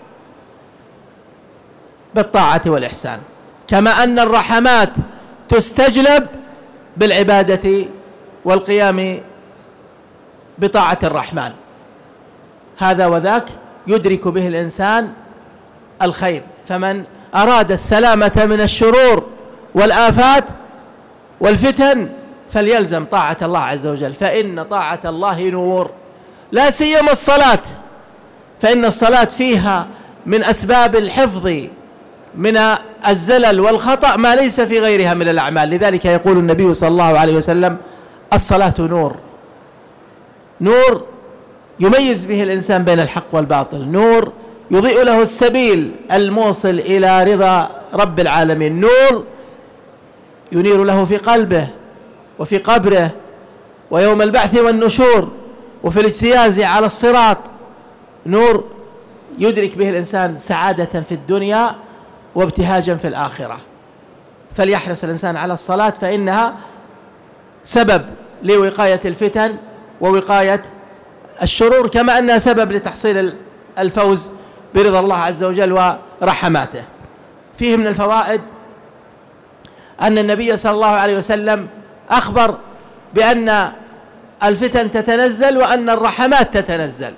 بالطاعة والإحسان، كما أن الرحمات تستجلب بالعبادة والقيام بطاعة الرحمن. هذا وذاك يدرك به الإنسان الخير. فمن أراد السلامة من الشرور والآفات والفتن فليلزم طاعة الله عز وجل، فإن طاعة الله نور، لا سيما الصلاة، فإن الصلاة فيها من أسباب الحفظ من الزلل والخطأ ما ليس في غيرها من الأعمال. لذلك يقول النبي صلى الله عليه وسلم: الصلاة نور، نور يميز به الإنسان بين الحق والباطل، نور يضيء له السبيل الموصل إلى رضا رب العالمين، نور ينير له في قلبه وفي قبره ويوم البعث والنشور وفي الاجتياز على الصراط، نور يدرك به الإنسان سعادة في الدنيا وابتهاجا في الآخرة. فليحرص الإنسان على الصلاة، فإنها سبب لوقاية الفتن ووقاية الشرور، كما أنها سبب لتحصيل الفوز برضا الله عز وجل ورحماته. فيه من الفوائد أن النبي صلى الله عليه وسلم أخبر بأن الفتن تتنزل وأن الرحمات تتنزل،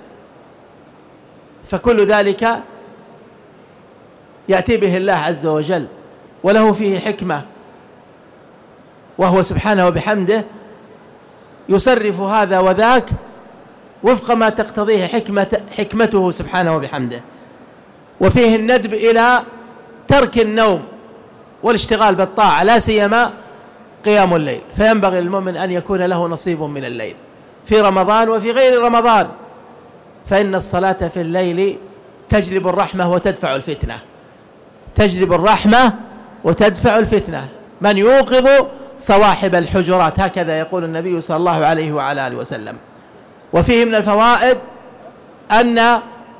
فكل ذلك يأتي به الله عز وجل وله فيه حكمة، وهو سبحانه وبحمده يصرف هذا وذاك وفق ما تقتضيه حكمته سبحانه وبحمده. وفيه الندب إلى ترك النوم والاشتغال بالطاعة، لا سيما قيام الليل، فينبغي للمؤمن أن يكون له نصيب من الليل في رمضان وفي غير رمضان، فإن الصلاة في الليل تجلب الرحمة وتدفع الفتنة، تجلب الرحمة وتدفع الفتنة. من يوقظ صواحب الحجرات، هكذا يقول النبي صلى الله عليه وعلى آله وسلم. وفيه من الفوائد أن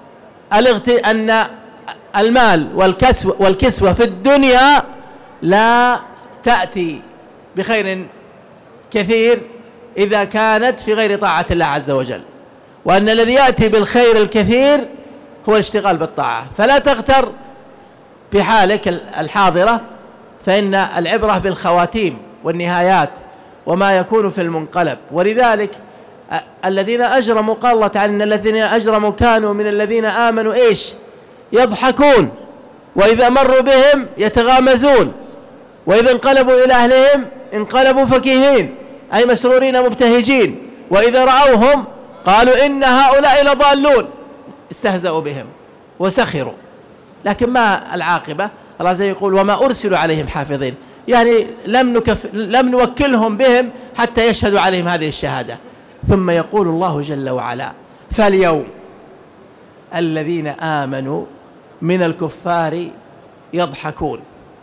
المال والكسوة في الدنيا لا تأتي بخير كثير إذا كانت في غير طاعة الله عز وجل، وأن الذي يأتي بالخير الكثير هو الاشتغال بالطاعة. فلا تغتر بحالك الحاضرة، فإن العبرة بالخواتيم والنهايات وما يكون في المنقلب. ولذلك الذين أجرموا، قال الله تعالى: إن الذين أجرموا كانوا من الذين آمنوا يضحكون وإذا مروا بهم يتغامزون وإذا انقلبوا إلى أهلهم انقلبوا فكهين، أي مسرورين مبتهجين، وإذا رأوهم قالوا إن هؤلاء لضالون، استهزأوا بهم وسخروا. لكن ما العاقبة؟ الله عز وجل يقول: وما أرسلوا عليهم حافظين، يعني لم نوكلهم بهم حتى يشهدوا عليهم هذه الشهادة. ثم يقول الله جل وعلا: فاليوم الذين آمنوا من الكفار يضحكون.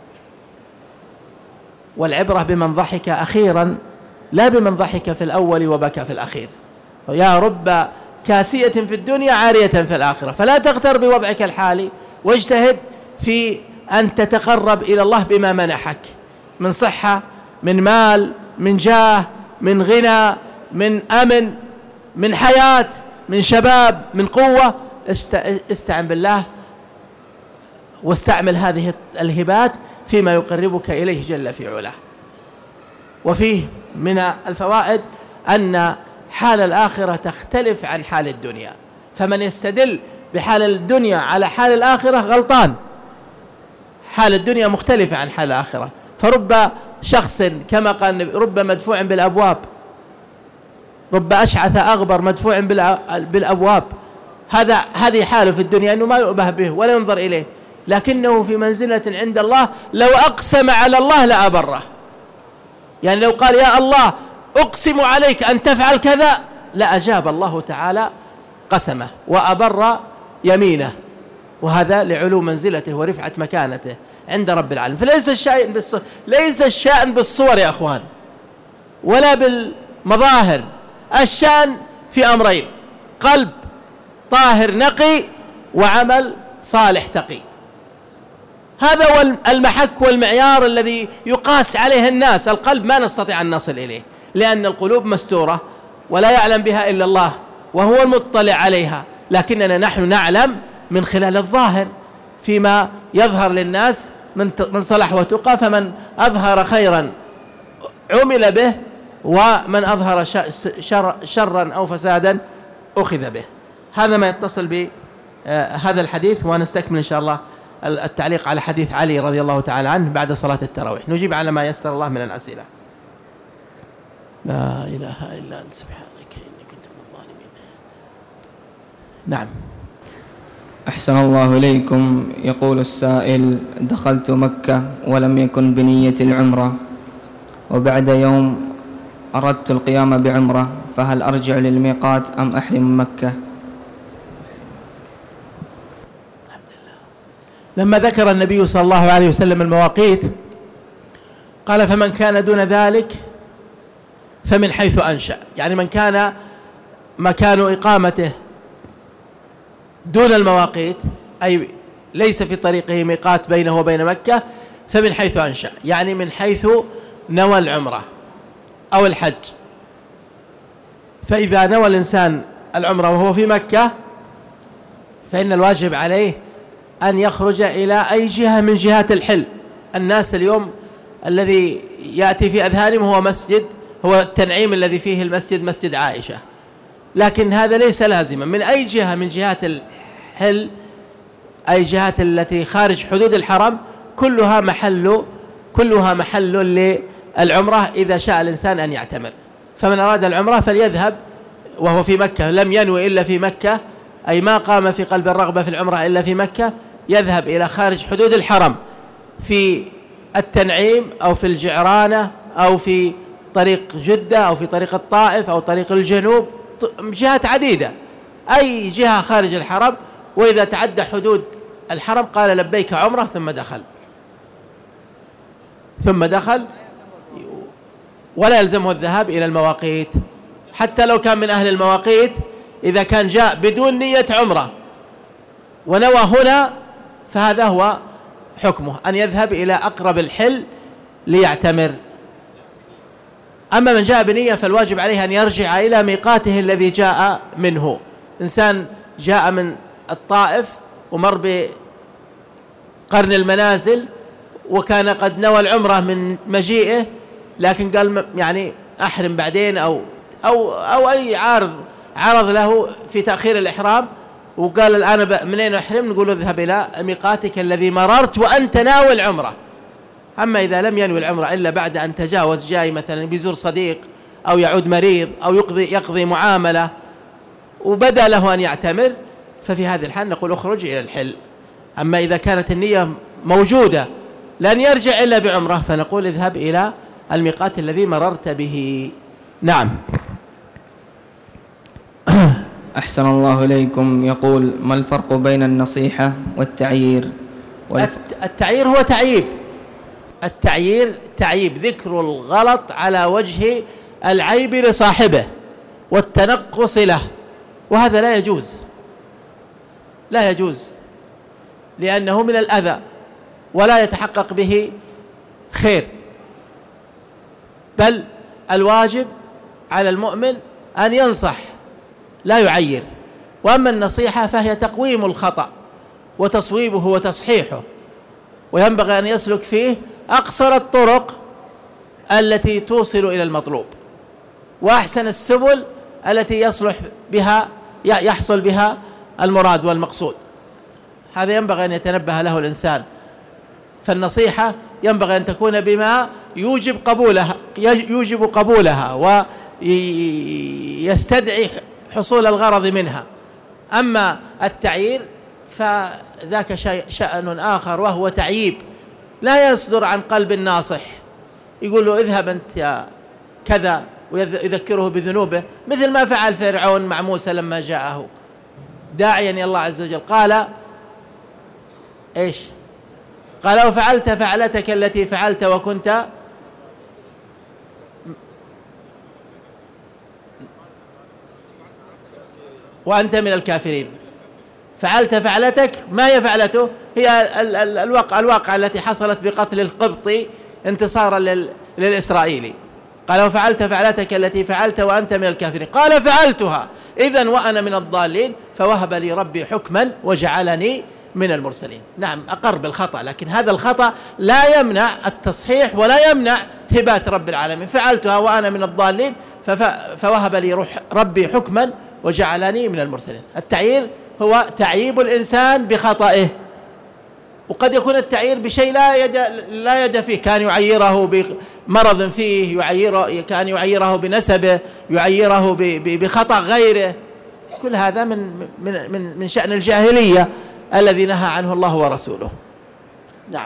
والعبرة بمن ضحك أخيرا لا بمن ضحك في الأول وبكى في الأخير. يا رب كاسية في الدنيا عارية في الآخرة. فلا تغتر بوضعك الحالي، واجتهد في أن تتقرب إلى الله بما منحك من صحة، من مال، من جاه، من غنى، من أمن، من حياة، من شباب، من قوة. استعن بالله واستعمل هذه الهبات فيما يقربك إليه جل في علاه. وفيه من الفوائد أن حال الآخرة تختلف عن حال الدنيا، فمن يستدل بحال الدنيا على حال الآخرة غلطان. حال الدنيا مختلفة عن حال الآخرة، فرب شخص كما قال رب مدفوع بالأبواب، رب أشعث أغبر مدفوع بالأبواب. هذه حاله في الدنيا، أنه ما يؤبه به ولا ينظر إليه، لكنه في منزلة عند الله لو أقسم على الله لأبره. يعني لو قال: يا الله أقسم عليك أن تفعل كذا، لأجاب الله تعالى قسمه وأبر يمينه، وهذا لعلو منزلته ورفعة مكانته عند رب العالمين. فليس الشأن بالصور يا أخوان ولا بالمظاهر، الشأن في أمرين: قلب طاهر نقي وعمل صالح تقي. هذا هو المحك والمعيار الذي يقاس عليه الناس. القلب ما نستطيع أن نصل إليه، لأن القلوب مستورة ولا يعلم بها إلا الله، وهو المطلع عليها، لكننا نحن نعلم من خلال الظاهر فيما يظهر للناس من صلاح وتقى. فمن أظهر خيرا عمل به، ومن أظهر شرا أو فسادا أخذ به. هذا ما يتصل بهذا الحديث، ونستكمل إن شاء الله التعليق على حديث علي رضي الله تعالى عنه بعد صلاة التراويح. نجيب على ما يسر الله من الأسئلة. لا إله إلا أنت سبحانك إني كنت من الظالمين. نعم. أحسن الله إليكم. يقول السائل: دخلت مكة ولم يكن بنية العمرة، وبعد يوم أردت القيام بعمرة، فهل أرجع للميقات أم أحرم من مكة؟ لما ذكر النبي صلى الله عليه وسلم المواقيت قال: فمن كان دون ذلك فمن حيث أنشأ، يعني من كان مكان إقامته دون المواقيت، أي ليس في طريقه ميقات بينه وبين مكة، فمن حيث أنشأ، يعني من حيث نوى العمرة أو الحج. فإذا نوى الإنسان العمرة وهو في مكة، فإن الواجب عليه أن يخرج إلى أي جهة من جهات الحل. الناس اليوم الذي يأتي في أذهانهم هو التنعيم الذي فيه المسجد، مسجد عائشة، لكن هذا ليس لازما. من أي جهة من جهات الحل، أي جهات التي خارج حدود الحرم، كلها محل للعمرة إذا شاء الإنسان أن يعتمر. فمن أراد العمرة فليذهب وهو في مكة، لم ينوي إلا في مكة، أي ما قام في قلب الرغبة في العمرة إلا في مكة، يذهب إلى خارج حدود الحرم في التنعيم أو في الجعرانة أو في طريق جدة أو في طريق الطائف أو طريق الجنوب، جهات عديدة، أي جهة خارج الحرم. وإذا تعدى حدود الحرم قال: لبيك عمرة، ثم دخل ولا يلزمه الذهاب إلى المواقيت، حتى لو كان من أهل المواقيت. إذا كان جاء بدون نية عمرة ونوى هنا، فهذا هو حكمه، أن يذهب إلى أقرب الحل ليعتمر. أما من جاء بنية فالواجب عليه أن يرجع إلى ميقاته الذي جاء منه. إنسان جاء من الطائف ومر بقرن المنازل وكان قد نوى العمرة من مجيئه، لكن قال يعني أحرم بعدين، أو أي عرض له في تأخير الإحرام، وقال الآن منين أحرم؟ نقول له: اذهب إلى ميقاتك الذي مررت وأنت ناوي العمرة. أما إذا لم ينوي العمرة إلا بعد أن تجاوز، جاي مثلا بيزور صديق أو يعود مريض أو يقضي معاملة وبدأ له أن يعتمر، ففي هذه الحال نقول: اخرج إلى الحل. أما إذا كانت النية موجودة لن يرجع إلا بعمرة، فنقول: اذهب إلى الميقات الذي مررت به. نعم. أحسن الله إليكم. يقول: ما الفرق بين النصيحة والتعيير؟ التعيير هو تعييب. التعيير تعييب، ذكر الغلط على وجه العيب لصاحبه والتنقص له، وهذا لا يجوز لأنه من الأذى ولا يتحقق به خير. بل الواجب على المؤمن أن ينصح لا يعير. وأما النصيحة فهي تقويم الخطأ وتصويبه وتصحيحه، وينبغي أن يسلك فيه أقصر الطرق التي توصل إلى المطلوب، وأحسن السبل التي يحصل بها المراد والمقصود. هذا ينبغي أن يتنبه له الإنسان. فالنصيحة ينبغي أن تكون بما يوجب قبولها ويستدعي حصول الغرض منها. أما التعيير فذاك شأن آخر، وهو تعييب لا يصدر عن قلب الناصح، يقول له: اذهب أنت يا كذا، ويذكره بذنوبه، مثل ما فعل فرعون مع موسى لما جاءه داعيا إلى الله عز وجل. قال: إيش؟ قال: وفعلت فعلتك التي فعلت وكنت وأنت من الكافرين. فعلت فعلتك، ما هي فعلته؟ هي الواقعة التي حصلت بقتل القبطي انتصارا للإسرائيلي. قال وفعلت فعلتك التي فعلت وأنت من الكافرين، قال فعلتها إذن وأنا من الضالين، فوهب لي ربي حكما وجعلني من المرسلين. نعم أقر بالخطأ، لكن هذا الخطأ لا يمنع التصحيح ولا يمنع هبات رب العالمين. فعلتها وأنا من الضالين فوهب لي ربي حكما وجعلني من المرسلين. التعيير هو تعييب الإنسان بخطئه، وقد يكون التعيير بشيء لا يد فيه، كان يعيره بمرض فيه، كان يعيره بنسبه، يعيره بخطأ غيره. كل هذا من شأن الجاهلية الذي نهى عنه الله ورسوله. نعم.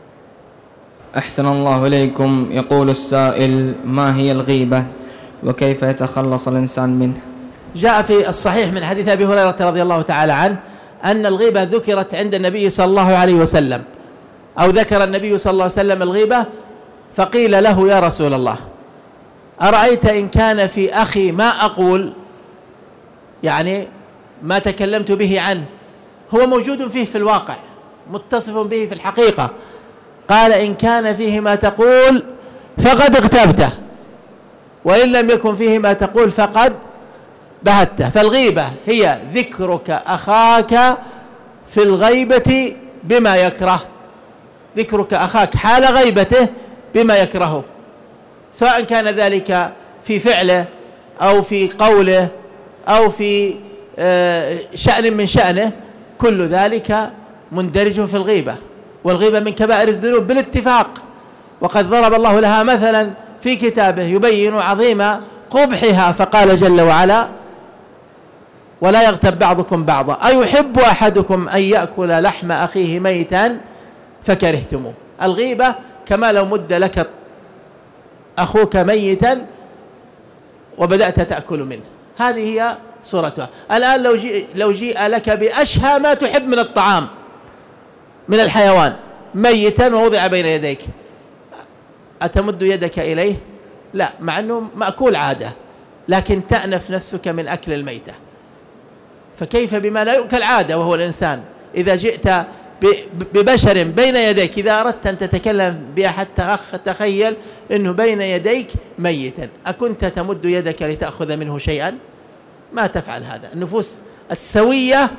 أحسن الله إليكم. يقول السائل: ما هي الغيبة وكيف يتخلص الإنسان منه؟ جاء في الصحيح من حديث أبي هريرة رضي الله تعالى عنه أن الغيبة ذكرت عند النبي صلى الله عليه وسلم، أو ذكر النبي صلى الله عليه وسلم الغيبة، فقيل له: يا رسول الله، أرأيت إن كان في أخي ما أقول، يعني ما تكلمت به عنه هو موجود فيه في الواقع، متصف به في الحقيقة. قال: إن كان فيه ما تقول فقد اغتبته، وإن لم يكن فيه ما تقول فقد بهته. فالغيبة هي ذكرك أخاك في الغيبة بما يكره، ذكرك أخاك حال غيبته بما يكرهه، سواء كان ذلك في فعله أو في قوله أو في شأن من شأنه، كل ذلك مندرج في الغيبة. والغيبة من كبائر الذنوب بالاتفاق، وقد ضرب الله لها مثلا في كتابه يبين عظيم قبحها، فقال جل وعلا: ولا يغتب بعضكم بعضا أيحب أحدكم أن يأكل لحم أخيه ميتا فكرهتموه. الغيبة كما لو مد لك أخوك ميتا وبدأت تأكل منه، هذه هي صورتها. الآن لو جيء لك بأشهى ما تحب من الطعام من الحيوان ميتا ووضع بين يديك، أتمد يدك إليه؟ لا، مع أنه مأكول عادة، لكن تأنف نفسك من أكل الميتة، فكيف بما لا يؤكل عادة وهو الإنسان؟ إذا جئت ببشر بين يديك، إذا أردت أن تتكلم بأحد تخيل أنه بين يديك ميتا، أكنت تمد يدك لتأخذ منه شيئا؟ ما تفعل هذا. النفوس السوية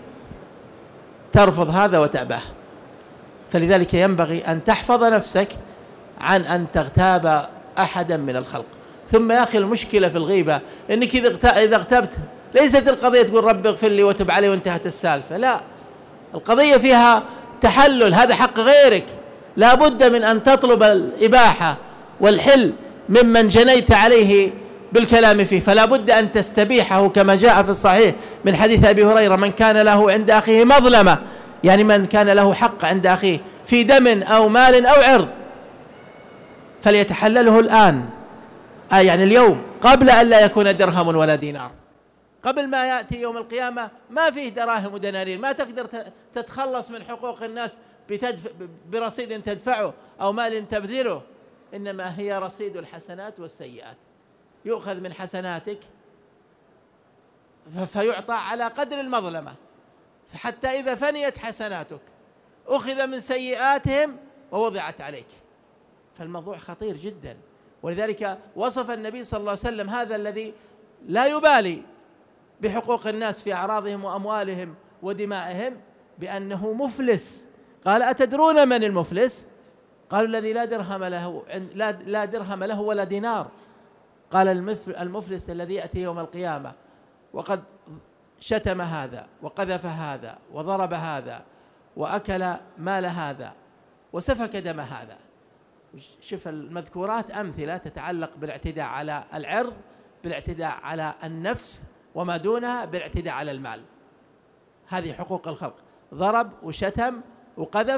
ترفض هذا وتأباه، فلذلك ينبغي أن تحفظ نفسك عن أن تغتاب أحدا من الخلق. ثم يا أخي المشكلة في الغيبة أنك إذا اغتبت ليست القضية تقول رب اغفر لي وتب علي وانتهت السالفة، لا، القضية فيها تحلل، هذا حق غيرك، لا بد من أن تطلب الإباحة والحل ممن جنيت عليه بالكلام فيه، فلا بد أن تستبيحه، كما جاء في الصحيح من حديث أبي هريرة: من كان له عند أخيه مظلمة، يعني من كان له حق عند أخيه في دم أو مال أو عرض، فليتحلله الآن، يعني اليوم، قبل أن لا يكون درهم ولا دينار، قبل ما يأتي يوم القيامة ما فيه دراهم ودنانير، ما تقدر تتخلص من حقوق الناس برصيد تدفعه أو مال تبذله، إنما هي رصيد الحسنات والسيئات، يؤخذ من حسناتك فيعطى على قدر المظلمة، فحتى إذا فنيت حسناتك أخذ من سيئاتهم ووضعت عليك، فالموضوع خطير جدا. ولذلك وصف النبي صلى الله عليه وسلم هذا الذي لا يبالي بحقوق الناس في أعراضهم وأموالهم ودمائهم بأنه مفلس. قال: أتدرون من المفلس؟ قالوا: الذي لا درهم له ولا دينار. قال: المفلس الذي يأتي يوم القيامة وقد شتم هذا وقذف هذا وضرب هذا وأكل مال هذا وسفك دم هذا. شوف المذكورات أمثلة تتعلق بالاعتداء على العرض، بالاعتداء على النفس، وما دونها بالاعتداء على المال. هذه حقوق الخلق: ضرب وشتم وقذف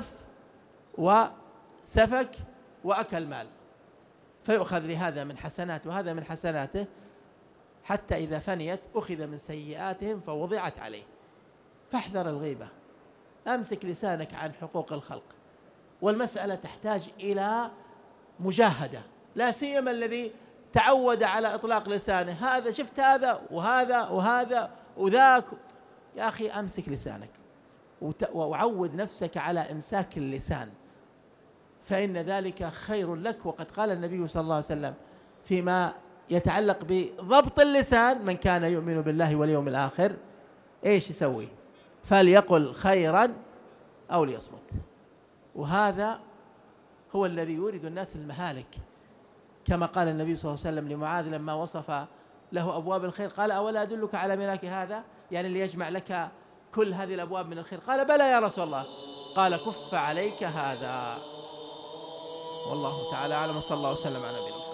وسفك وأكل مال، فيؤخذ لهذا من حسنات وهذا من حسناته، حتى إذا فنيت أخذ من سيئاتهم فوضعت عليه. فاحذر الغيبة، أمسك لسانك عن حقوق الخلق، والمسألة تحتاج إلى مجاهدة، لا سيما الذي تعود على إطلاق لسانه، هذا شفت هذا وهذا وهذا وذاك، يا أخي أمسك لسانك وعود نفسك على إمساك اللسان، فإن ذلك خير لك. وقد قال النبي صلى الله عليه وسلم فيما يتعلق بضبط اللسان: من كان يؤمن بالله واليوم الآخر إيش يسوي؟ فليقل خيرا أو ليصمت. وهذا هو الذي يورد الناس المهالك، كما قال النبي صلى الله عليه وسلم لمعاذ لما وصف له أبواب الخير قال: أولا أدلك على ملاك هذا، يعني اللي يجمع لك كل هذه الأبواب من الخير؟ قال: بلى يا رسول الله. قال: كف عليك هذا. والله تعالى أعلم، وصلى الله وسلم على نبينا.